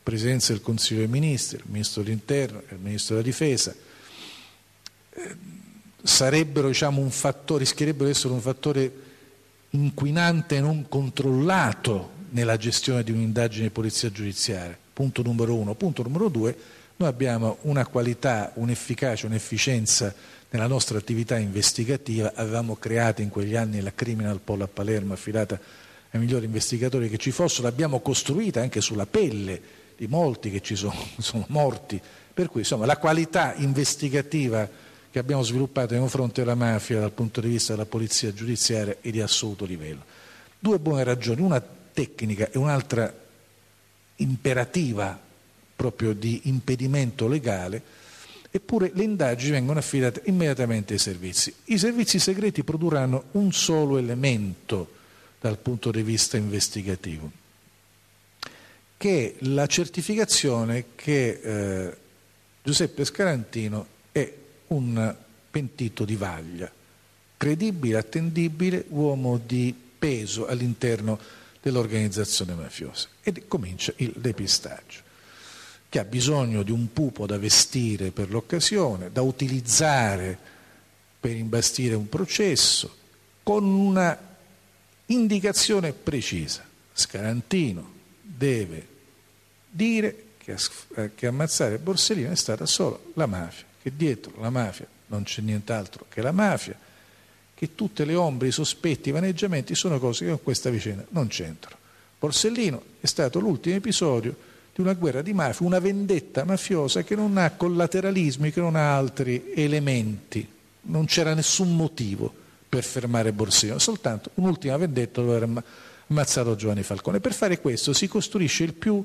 Speaker 2: Presidenza del Consiglio dei Ministri, il Ministro dell'Interno e il Ministro della Difesa, eh, sarebbero, diciamo, un fattore, rischierebbero di essere un fattore inquinante e non controllato nella gestione di un'indagine di polizia giudiziaria. Punto numero uno. Punto numero due, noi abbiamo una qualità, un'efficacia, un'efficienza nella nostra attività investigativa. Avevamo creato in quegli anni la Criminal Pol a Palermo, affidata ai migliori investigatori che ci fossero, l'abbiamo costruita anche sulla pelle di molti che ci sono, sono morti, per cui insomma la qualità investigativa che abbiamo sviluppato nei confronti della mafia dal punto di vista della polizia giudiziaria è di assoluto livello. Due buone ragioni, una tecnica e un'altra imperativa proprio di impedimento legale, eppure le indagini vengono affidate immediatamente ai servizi. I servizi segreti produrranno un solo elemento dal punto di vista investigativo, che è la certificazione che eh, Giuseppe Scarantino è un pentito di vaglia, credibile, attendibile, uomo di peso all'interno dell'organizzazione mafiosa. E comincia il depistaggio, che ha bisogno di un pupo da vestire per l'occasione, da utilizzare per imbastire un processo, con una indicazione precisa. Scarantino deve dire che, che ammazzare Borsellino è stata solo la mafia, che dietro la mafia non c'è nient'altro che la mafia, che tutte le ombre, i sospetti, i vaneggiamenti sono cose che con questa vicenda non c'entrano. Borsellino è stato l'ultimo episodio di una guerra di mafia, una vendetta mafiosa che non ha collateralismi, che non ha altri elementi, non c'era nessun motivo per fermare Borsellino, soltanto un'ultima vendetta dove aver ammazzato Giovanni Falcone. Per fare questo si costruisce il più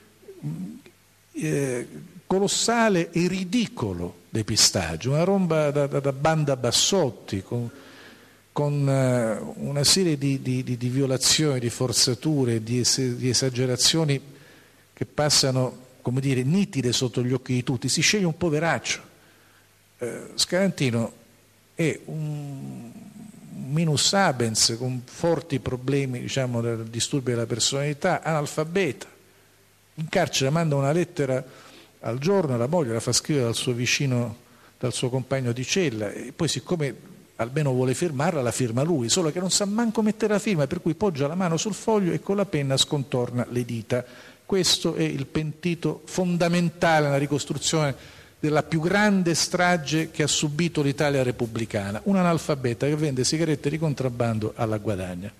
Speaker 2: eh, colossale e ridicolo depistaggio, una romba da, da, da banda Bassotti, con, con eh, una serie di, di, di, di violazioni, di forzature, di, es- di esagerazioni che passano, come dire, nitide sotto gli occhi di tutti. Si sceglie un poveraccio. Eh, Scarantino è un minus abens, con forti problemi, diciamo, del disturbi della personalità, analfabeta. In carcere manda una lettera al giorno, la moglie la fa scrivere dal suo vicino, dal suo compagno di cella, e poi siccome almeno vuole firmarla, la firma lui, solo che non sa manco mettere la firma, per cui poggia la mano sul foglio e con la penna scontorna le dita. Questo è il pentito fondamentale nella ricostruzione della più grande strage che ha subito l'Italia repubblicana, un analfabeta che vende sigarette di contrabbando alla guadagna.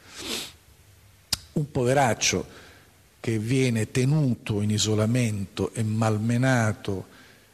Speaker 2: Un poveraccio che viene tenuto in isolamento e malmenato,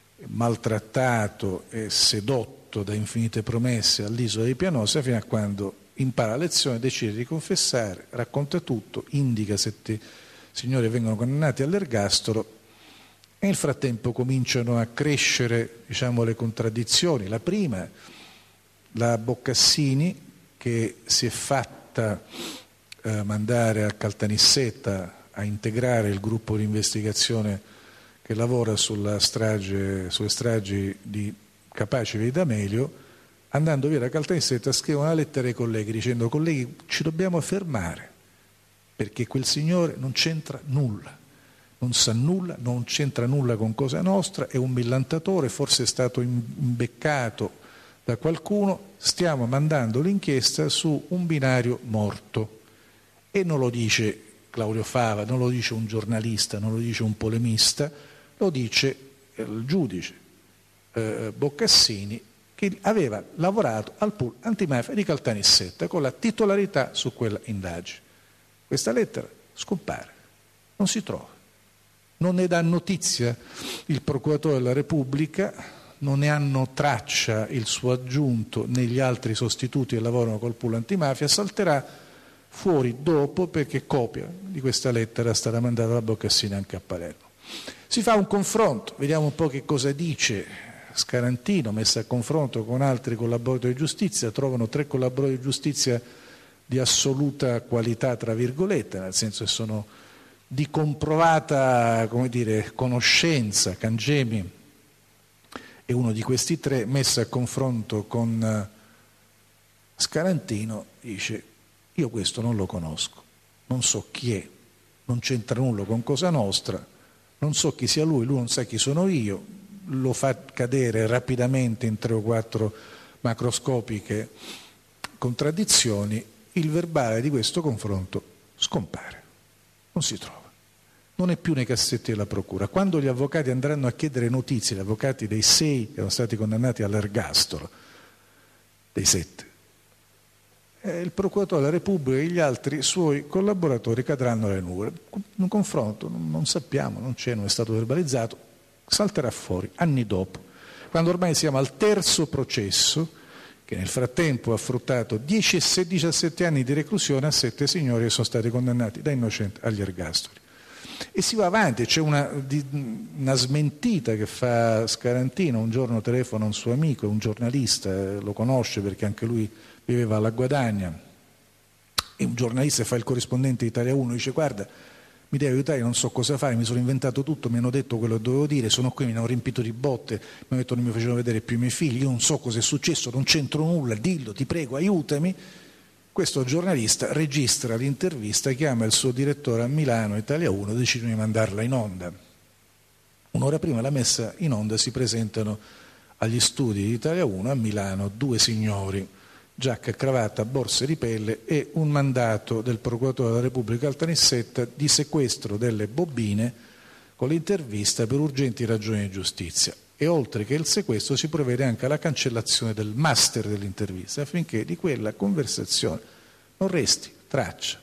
Speaker 2: maltrattato e sedotto da infinite promesse all'isola di Pianosa, fino a quando impara la lezione, decide di confessare, racconta tutto, indica sette signori vengono condannati all'ergastolo. E nel frattempo cominciano a crescere, diciamo, le contraddizioni. La prima, la Boccassini, che si è fatta eh, mandare a Caltanissetta a integrare il gruppo di investigazione che lavora sulla strage, sulle stragi di Capaci e D'Amelio, andando via da Caltanissetta scrive una lettera ai colleghi dicendo: colleghi, ci dobbiamo fermare perché quel signore non c'entra nulla. Non sa nulla, non c'entra nulla con Cosa Nostra, è un millantatore, forse è stato imbeccato da qualcuno, stiamo mandando l'inchiesta su un binario morto. E non lo dice Claudio Fava, non lo dice un giornalista, non lo dice un polemista, lo dice il giudice eh, Boccassini, che aveva lavorato al pool antimafia di Caltanissetta con la titolarità su quella indagine. Questa lettera scompare, non si trova. Non ne dà notizia il procuratore della Repubblica, non ne hanno traccia il suo aggiunto né gli altri sostituti che lavorano col pool antimafia. Salterà fuori dopo perché copia di questa lettera è stata mandata da Boccassini anche a Palermo. Si fa un confronto, vediamo un po' che cosa dice Scarantino, messo a confronto con altri collaboratori di giustizia. Trovano tre collaboratori di giustizia di assoluta qualità, tra virgolette, nel senso che sono di comprovata, come dire, conoscenza. Cangemi è uno di questi tre, messo a confronto con Scarantino, dice: io questo non lo conosco, non so chi è, non c'entra nulla con Cosa Nostra, non so chi sia lui, lui non sa chi sono io, lo fa cadere rapidamente in tre o quattro macroscopiche contraddizioni, il verbale di questo confronto scompare, non si trova. Non è più nei cassetti della procura. Quando gli avvocati andranno a chiedere notizie, gli avvocati dei sei che erano stati condannati all'ergastolo, dei sette, eh, il procuratore della Repubblica e gli altri suoi collaboratori cadranno alle nuvole. Un confronto, non, non sappiamo, non c'è, non è stato verbalizzato, salterà fuori anni dopo, quando ormai siamo al terzo processo, che nel frattempo ha fruttato dieci e diciassette anni di reclusione a sette signori che sono stati condannati da innocenti agli ergastoli. E si va avanti, c'è una, una smentita che fa Scarantino, un giorno telefona un suo amico, un giornalista, lo conosce perché anche lui viveva alla Guadagna, e un giornalista fa il corrispondente di Italia uno, dice guarda, mi devi aiutare, non so cosa fare, mi sono inventato tutto, mi hanno detto quello che dovevo dire, sono qui, mi hanno riempito di botte, mi hanno detto non mi facevano vedere più i miei figli, io non so cosa è successo, non c'entro nulla, dillo, ti prego, aiutami. Questo giornalista registra l'intervista, chiama il suo direttore a Milano, Italia uno, decide di mandarla in onda. Un'ora prima della messa in onda si presentano agli studi di Italia uno a Milano due signori, giacca, cravatta, borse di pelle e un mandato del procuratore della Repubblica Caltanissetta di sequestro delle bobine con l'intervista per urgenti ragioni di giustizia. E oltre che il sequestro si prevede anche la cancellazione del master dell'intervista affinché di quella conversazione non resti traccia.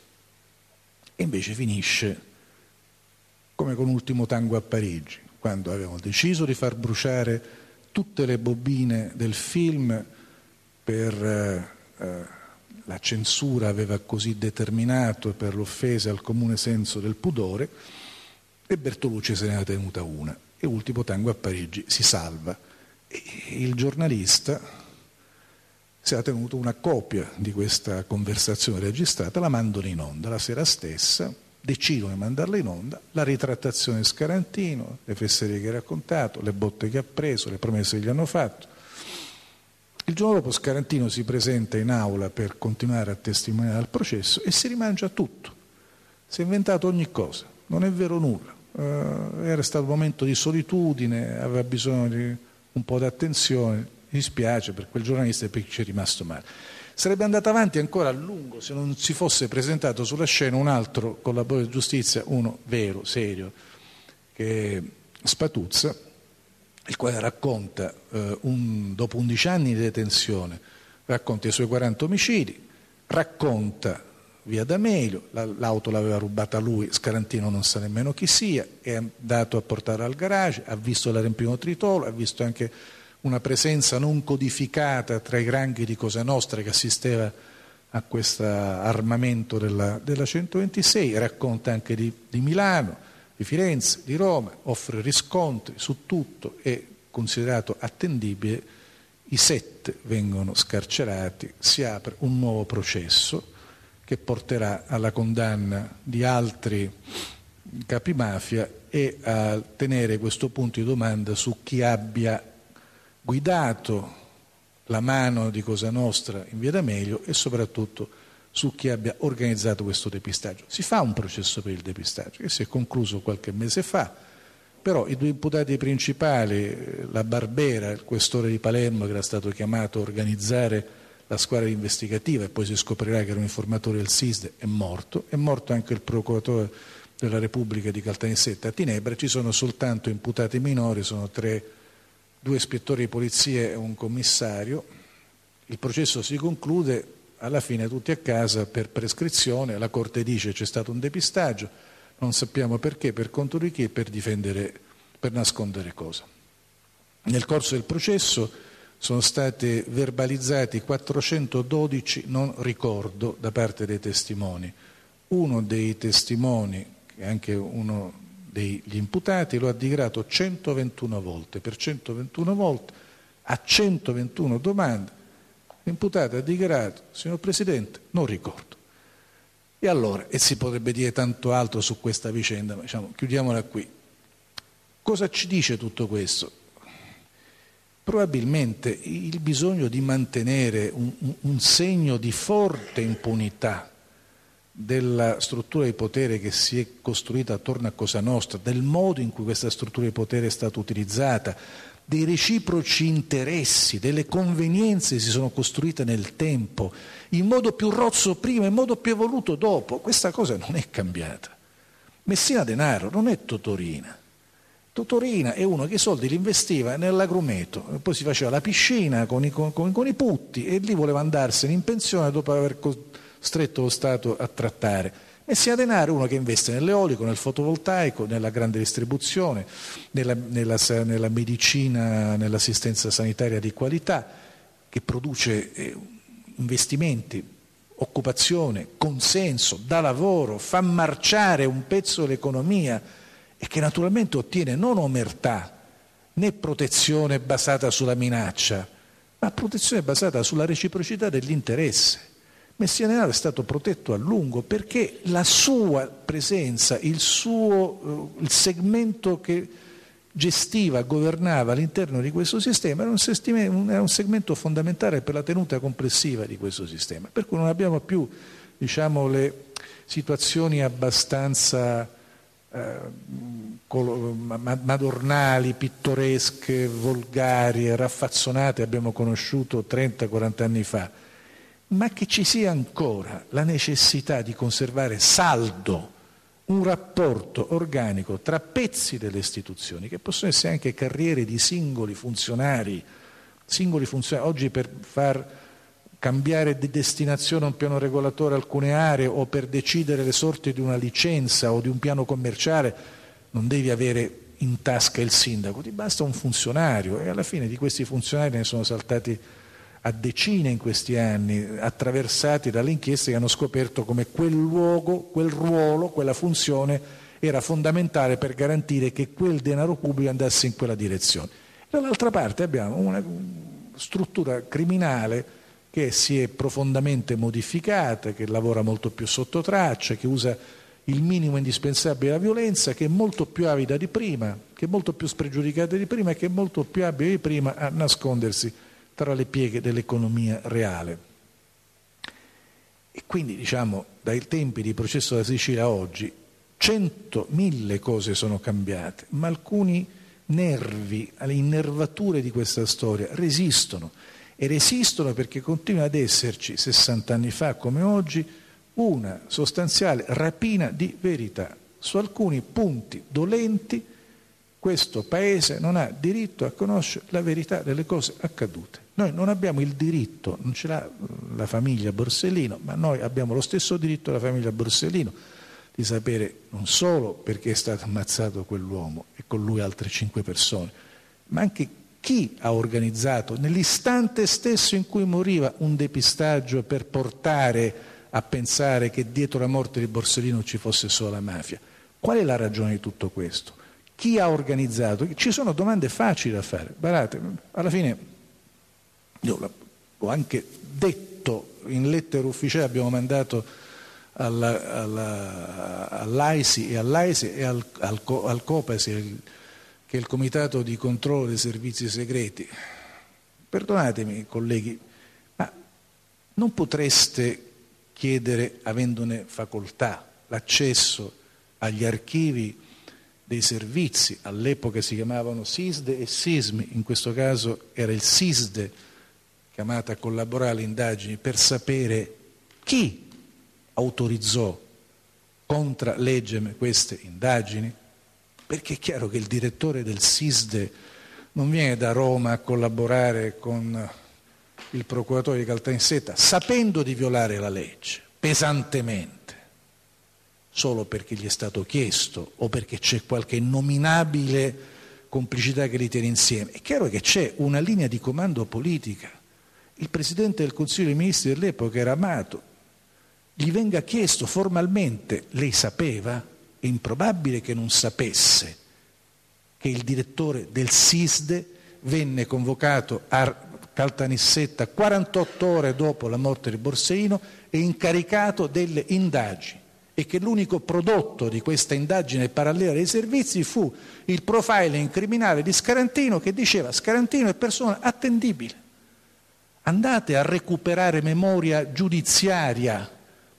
Speaker 2: E invece finisce come con Ultimo tango a Parigi, quando avevano deciso di far bruciare tutte le bobine del film per eh, la censura aveva così determinato, per l'offesa al comune senso del pudore, e Bertolucci se ne era tenuta una. E Ultimo tango a Parigi si salva. E il giornalista si era tenuto una copia di questa conversazione registrata, la mandano in onda la sera stessa, decidono di mandarla in onda, la ritrattazione di Scarantino, le fesserie che ha raccontato, le botte che ha preso, le promesse che gli hanno fatto. Il giorno dopo Scarantino si presenta in aula per continuare a testimoniare al processo e si rimangia tutto. Si è inventato ogni cosa, non è vero nulla. Uh, era stato un momento di solitudine, aveva bisogno di un po' di attenzione, mi dispiace per quel giornalista perché ci è rimasto male. Sarebbe andato avanti ancora a lungo se non si fosse presentato sulla scena un altro collaboratore di giustizia, uno vero, serio, che è Spatuzza, il quale racconta, uh, un, dopo undici anni di detenzione, racconta i suoi quaranta omicidi, racconta via D'Amelio, l'auto l'aveva rubata lui, Scarantino non sa nemmeno chi sia, è andato a portare al garage, ha visto la Rampino Tritolo, ha visto anche una presenza non codificata tra i ranghi di Cosa Nostra che assisteva a questo armamento della, della centoventisei, racconta anche di, di Milano, di Firenze, di Roma, offre riscontri su tutto, è considerato attendibile, i sette vengono scarcerati, si apre un nuovo processo che porterà alla condanna di altri capimafia e a tenere questo punto di domanda su chi abbia guidato la mano di Cosa Nostra in via D'Amelio e soprattutto su chi abbia organizzato questo depistaggio. Si fa un processo per il depistaggio che si è concluso qualche mese fa, però i due imputati principali, la Barbera, il questore di Palermo che era stato chiamato a organizzare la squadra investigativa e poi si scoprirà che era un informatore del SISDE, è morto, è morto anche il procuratore della Repubblica di Caltanissetta a Tinebra, ci sono soltanto imputati minori, sono tre, due ispettori di polizia e un commissario, il processo si conclude, alla fine tutti a casa per prescrizione, la Corte dice c'è stato un depistaggio, non sappiamo perché, per conto di chi e per difendere, per nascondere cosa. Nel corso del processo sono stati verbalizzati quattrocentododici non ricordo da parte dei testimoni. Uno dei testimoni, che è anche uno degli imputati, lo ha dichiarato centoventuno volte. Per centoventuno volte, a centoventuno domande, l'imputato ha dichiarato, signor Presidente, non ricordo. E allora, e si potrebbe dire tanto altro su questa vicenda, ma diciamo, chiudiamola qui. Cosa ci dice tutto questo? Probabilmente il bisogno di mantenere un, un segno di forte impunità della struttura di potere che si è costruita attorno a Cosa Nostra, del modo in cui questa struttura di potere è stata utilizzata, dei reciproci interessi, delle convenienze che si sono costruite nel tempo, in modo più rozzo prima, in modo più evoluto dopo. Questa cosa non è cambiata. Messina Denaro non è Totorina. Totorina è uno che i soldi li investiva nell'agrumeto, poi si faceva la piscina con i, con, con i putti e lì voleva andarsene in pensione dopo aver costretto lo Stato a trattare. Messina Denaro è uno che investe nell'eolico, nel fotovoltaico, nella grande distribuzione, nella, nella, nella medicina, nell'assistenza sanitaria di qualità, che produce eh, investimenti, occupazione, consenso, dà lavoro, fa marciare un pezzo dell'economia e che naturalmente ottiene non omertà né protezione basata sulla minaccia, ma protezione basata sulla reciprocità dell'interesse. Messina Denaro è stato protetto a lungo perché la sua presenza, il suo il segmento che gestiva, governava all'interno di questo sistema era un, era un segmento fondamentale per la tenuta complessiva di questo sistema, per cui non abbiamo più, diciamo, le situazioni abbastanza eh, madornali, pittoresche, volgari, raffazzonate abbiamo conosciuto trenta quaranta anni fa, ma che ci sia ancora la necessità di conservare saldo un rapporto organico tra pezzi delle istituzioni, che possono essere anche carriere di singoli funzionari, singoli funzionari. Oggi per far cambiare di destinazione a un piano regolatore alcune aree o per decidere le sorti di una licenza o di un piano commerciale non devi avere in tasca il sindaco, ti basta un funzionario, e alla fine di questi funzionari ne sono saltati a decine in questi anni, attraversati dalle inchieste che hanno scoperto come quel luogo, quel ruolo, quella funzione era fondamentale per garantire che quel denaro pubblico andasse in quella direzione. Dall'altra parte abbiamo una struttura criminale che si è profondamente modificata, che lavora molto più sotto traccia, che usa il minimo indispensabile della violenza, che è molto più avida di prima, che è molto più spregiudicata di prima e che è molto più abile di prima a nascondersi tra le pieghe dell'economia reale. E quindi, diciamo, dai tempi di Processo della Sicilia a oggi, cento, mille cose sono cambiate, ma alcuni nervi, le innervature di questa storia resistono, e resistono perché continua ad esserci, sessanta anni fa come oggi, una sostanziale rapina di verità. Su alcuni punti dolenti questo Paese non ha diritto a conoscere la verità delle cose accadute. Noi non abbiamo il diritto, non ce l'ha la famiglia Borsellino, ma noi abbiamo lo stesso diritto della famiglia Borsellino di sapere non solo perché è stato ammazzato quell'uomo e con lui altre cinque persone, ma anche chi ha organizzato nell'istante stesso in cui moriva un depistaggio per portare a pensare che dietro la morte di Borsellino ci fosse solo la mafia. Qual è la ragione di tutto questo? Chi ha organizzato? Ci sono domande facili da fare. Guardate, alla fine io l'ho anche detto in lettera ufficiale, abbiamo mandato alla, alla, all'A I S I e all'A I S I e al, al, al COPASIR, che è il Comitato di Controllo dei Servizi Segreti. Perdonatemi, colleghi, ma non potreste chiedere, avendone facoltà, l'accesso agli archivi dei servizi, all'epoca si chiamavano SISDE e SISMI, in questo caso era il SISDE chiamata a collaborare alle indagini, per sapere chi autorizzò contra legem queste indagini? Perché è chiaro che il direttore del SISDE non viene da Roma a collaborare con il procuratore di Caltanissetta sapendo di violare la legge, pesantemente, solo perché gli è stato chiesto o perché c'è qualche innominabile complicità che li tiene insieme. È chiaro che c'è una linea di comando politica. Il Presidente del Consiglio dei Ministri dell'epoca era Amato. Gli venga chiesto formalmente, lei sapeva? È improbabile che non sapesse che il direttore del SISDE venne convocato a Caltanissetta quarantotto ore dopo la morte di Borsellino e incaricato delle indagini, e che l'unico prodotto di questa indagine parallela dei servizi fu il profiling criminale di Scarantino, che diceva: Scarantino è persona attendibile. Andate a recuperare memoria giudiziaria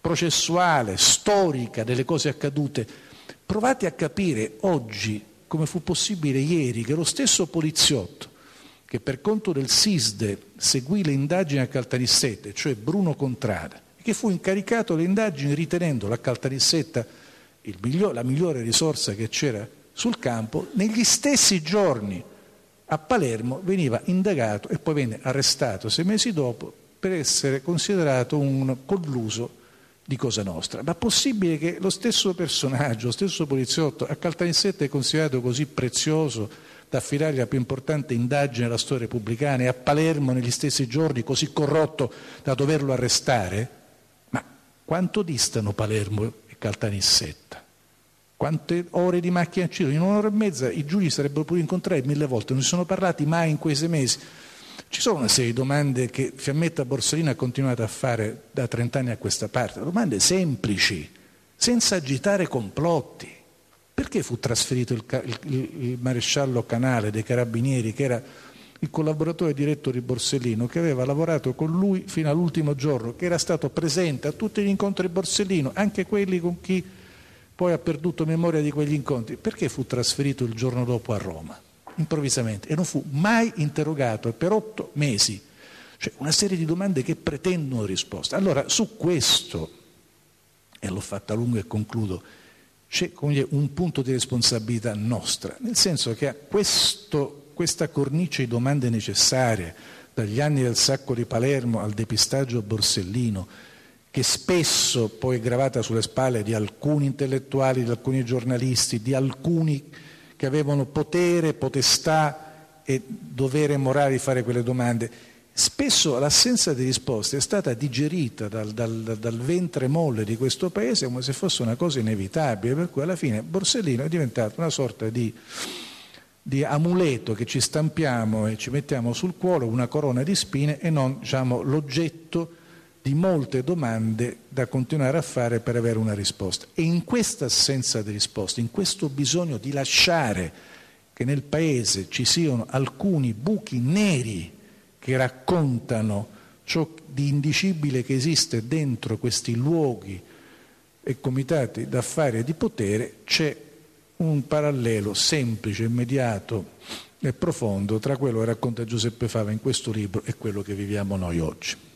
Speaker 2: processuale, storica delle cose accadute. Provate a capire oggi come fu possibile ieri che lo stesso poliziotto che per conto del SISDE seguì le indagini a Caltanissetta, cioè Bruno Contrada, che fu incaricato le indagini ritenendo la Caltanissetta il miglior, la migliore risorsa che c'era sul campo, negli stessi giorni a Palermo veniva indagato e poi venne arrestato sei mesi dopo per essere considerato un colluso di Cosa Nostra. Ma possibile che lo stesso personaggio, lo stesso poliziotto a Caltanissetta è considerato così prezioso da affidare la più importante indagine della storia repubblicana e a Palermo negli stessi giorni così corrotto da doverlo arrestare? Ma quanto distano Palermo e Caltanissetta? Quante ore di macchina ci sono? In un'ora e mezza i giudici sarebbero pure incontrati mille volte, non si sono parlati mai in quei sei mesi. Ci sono una serie di domande che Fiammetta Borsellino ha continuato a fare da trent'anni a questa parte, domande semplici, senza agitare complotti. Perché fu trasferito il, il, il maresciallo Canale dei Carabinieri, che era il collaboratore diretto di Borsellino, che aveva lavorato con lui fino all'ultimo giorno, che era stato presente a tutti gli incontri di Borsellino, anche quelli con chi poi ha perduto memoria di quegli incontri? Perché fu trasferito il giorno dopo a Roma, improvvisamente, e non fu mai interrogato per otto mesi? Cioè una serie di domande che pretendono risposte. Allora, su questo, e l'ho fatta a lungo e concludo, c'è un punto di responsabilità nostra, nel senso che a questo, questa cornice di domande necessarie, dagli anni del sacco di Palermo al depistaggio Borsellino, che spesso poi è gravata sulle spalle di alcuni intellettuali, di alcuni giornalisti, di alcuni che avevano potere, potestà e dovere morale di fare quelle domande, spesso l'assenza di risposte è stata digerita dal, dal, dal ventre molle di questo Paese come se fosse una cosa inevitabile, per cui alla fine Borsellino è diventato una sorta di, di amuleto che ci stampiamo e ci mettiamo sul cuore, una corona di spine, e non, diciamo, l'oggetto di molte domande da continuare a fare per avere una risposta. E in questa assenza di risposte, in questo bisogno di lasciare che nel Paese ci siano alcuni buchi neri che raccontano ciò di indicibile che esiste dentro questi luoghi e comitati d'affari e di potere, c'è un parallelo semplice, immediato e profondo tra quello che racconta Giuseppe Fava in questo libro e quello che viviamo noi oggi.